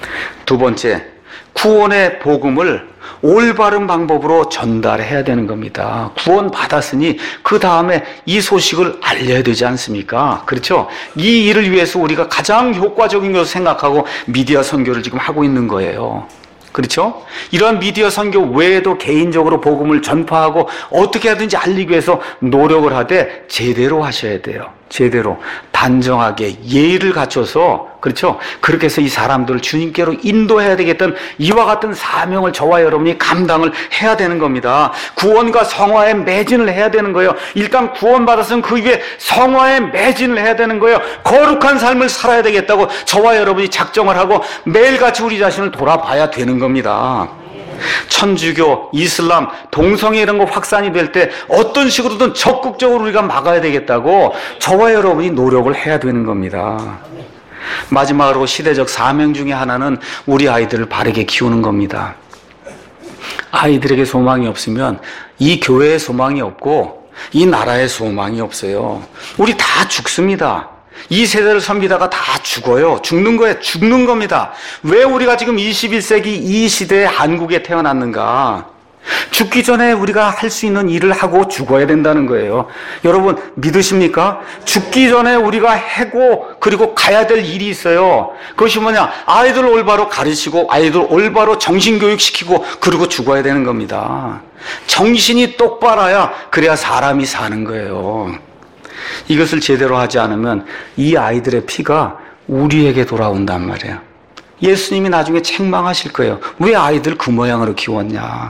S1: 두 번째, 구원의 복음을 올바른 방법으로 전달해야 되는 겁니다. 구원 받았으니 그 다음에 이 소식을 알려야 되지 않습니까? 그렇죠? 이 일을 위해서 우리가 가장 효과적인 것을 생각하고 미디어 선교를 지금 하고 있는 거예요. 그렇죠? 이러한 미디어 선교 외에도 개인적으로 복음을 전파하고 어떻게 하든지 알리기 위해서 노력을 하되 제대로 하셔야 돼요. 제대로 단정하게 예의를 갖춰서, 그렇죠? 그렇게 해서 이 사람들을 주님께로 인도해야 되겠다는 이와 같은 사명을 저와 여러분이 감당을 해야 되는 겁니다. 구원과 성화에 매진을 해야 되는 거예요. 일단 구원받았으면 그 위에 성화에 매진을 해야 되는 거예요. 거룩한 삶을 살아야 되겠다고 저와 여러분이 작정을 하고 매일같이 우리 자신을 돌아봐야 되는 겁니다. 천주교, 이슬람, 동성애 이런 거 확산이 될 때 어떤 식으로든 적극적으로 우리가 막아야 되겠다고 저와 여러분이 노력을 해야 되는 겁니다. 마지막으로 시대적 사명 중에 하나는 우리 아이들을 바르게 키우는 겁니다. 아이들에게 소망이 없으면 이 교회에 소망이 없고 이 나라에 소망이 없어요. 우리 다 죽습니다. 이 세대를 섬기다가 다 죽어요. 죽는 거에 죽는 겁니다. 왜 우리가 지금 이십일 세기 이 시대에 한국에 태어났는가? 죽기 전에 우리가 할 수 있는 일을 하고 죽어야 된다는 거예요. 여러분 믿으십니까? 죽기 전에 우리가 하고 그리고 가야 될 일이 있어요. 그것이 뭐냐? 아이들 올바로 가르치고 아이들 올바로 정신교육시키고 그리고 죽어야 되는 겁니다. 정신이 똑바라야 그래야 사람이 사는 거예요. 이것을 제대로 하지 않으면 이 아이들의 피가 우리에게 돌아온단 말이에요. 예수님이 나중에 책망하실 거예요. 왜 아이들 그 모양으로 키웠냐?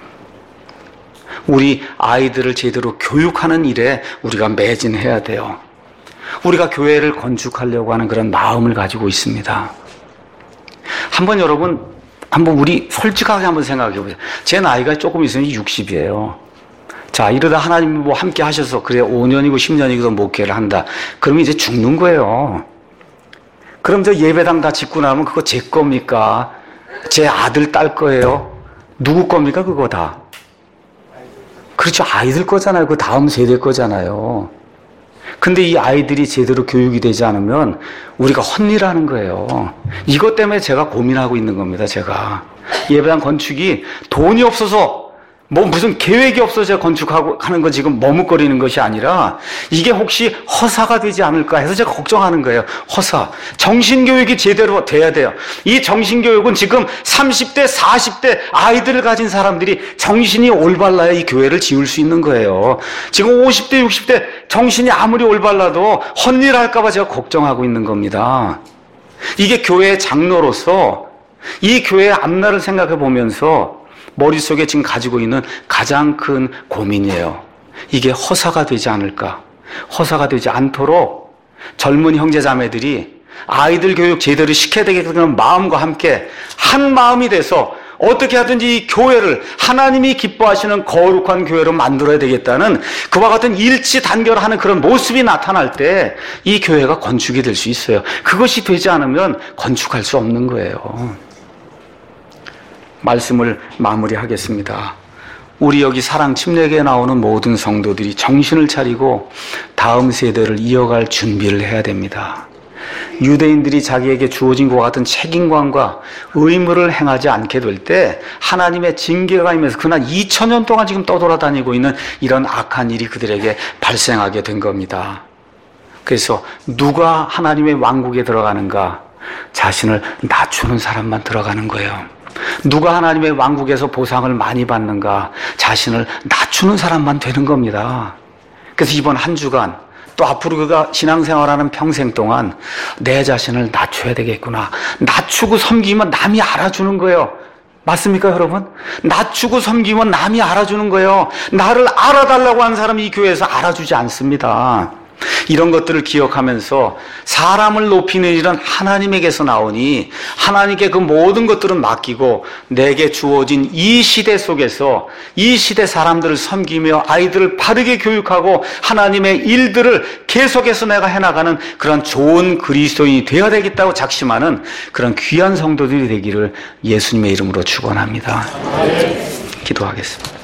S1: 우리 아이들을 제대로 교육하는 일에 우리가 매진해야 돼요. 우리가 교회를 건축하려고 하는 그런 마음을 가지고 있습니다. 한번 여러분, 한번 우리 솔직하게 한번 생각해 보세요. 제 나이가 조금 있으면 육십이에요. 자, 이러다 하나님이 뭐 함께 하셔서 그래 오 년이고 십 년이고 목회를 한다. 그러면 이제 죽는 거예요. 그럼 저 예배당 다 짓고 나면 그거 제 겁니까? 제 아들, 딸 거예요? 누구 겁니까? 그거 다. 그렇죠. 아이들 거잖아요. 그 다음 세대 거잖아요. 근데 이 아이들이 제대로 교육이 되지 않으면 우리가 헛일하는 거예요. 이것 때문에 제가 고민하고 있는 겁니다. 제가. 예배당 건축이 돈이 없어서 뭐 무슨 계획이 없어서 제가 건축하고 하는 거 지금 머뭇거리는 것이 아니라 이게 혹시 허사가 되지 않을까 해서 제가 걱정하는 거예요. 허사. 정신교육이 제대로 돼야 돼요. 이 정신교육은 지금 삼십 대, 사십 대 아이들을 가진 사람들이 정신이 올바라야 이 교회를 지을 수 있는 거예요. 지금 오십 대, 육십 대 정신이 아무리 올바라도 헛일 할까 봐 제가 걱정하고 있는 겁니다. 이게 교회의 장로로서 이 교회의 앞날을 생각해 보면서 머릿속에 지금 가지고 있는 가장 큰 고민이에요. 이게 허사가 되지 않을까? 허사가 되지 않도록 젊은 형제자매들이 아이들 교육 제대로 시켜야 되겠다는 마음과 함께 한 마음이 돼서 어떻게 하든지 이 교회를 하나님이 기뻐하시는 거룩한 교회로 만들어야 되겠다는 그와 같은 일치단결하는 그런 모습이 나타날 때 이 교회가 건축이 될 수 있어요. 그것이 되지 않으면 건축할 수 없는 거예요. 말씀을 마무리하겠습니다. 우리 여기 사랑 침례교에 나오는 모든 성도들이 정신을 차리고 다음 세대를 이어갈 준비를 해야 됩니다. 유대인들이 자기에게 주어진 것과 같은 책임감과 의무를 행하지 않게 될 때 하나님의 징계가 임해서 그날 이천 년 동안 지금 떠돌아다니고 있는 이런 악한 일이 그들에게 발생하게 된 겁니다. 그래서 누가 하나님의 왕국에 들어가는가? 자신을 낮추는 사람만 들어가는 거예요. 누가 하나님의 왕국에서 보상을 많이 받는가? 자신을 낮추는 사람만 되는 겁니다. 그래서 이번 한 주간 또 앞으로 그가 신앙생활하는 평생 동안 내 자신을 낮춰야 되겠구나. 낮추고 섬기면 남이 알아주는 거예요. 맞습니까, 여러분? 낮추고 섬기면 남이 알아주는 거예요. 나를 알아달라고 하는 사람이 이 교회에서 알아주지 않습니다. 이런 것들을 기억하면서 사람을 높이는 일은 하나님에게서 나오니 하나님께 그 모든 것들은 맡기고 내게 주어진 이 시대 속에서 이 시대 사람들을 섬기며 아이들을 바르게 교육하고 하나님의 일들을 계속해서 내가 해나가는 그런 좋은 그리스도인이 되어야 되겠다고 작심하는 그런 귀한 성도들이 되기를 예수님의 이름으로 축원합니다. 기도하겠습니다.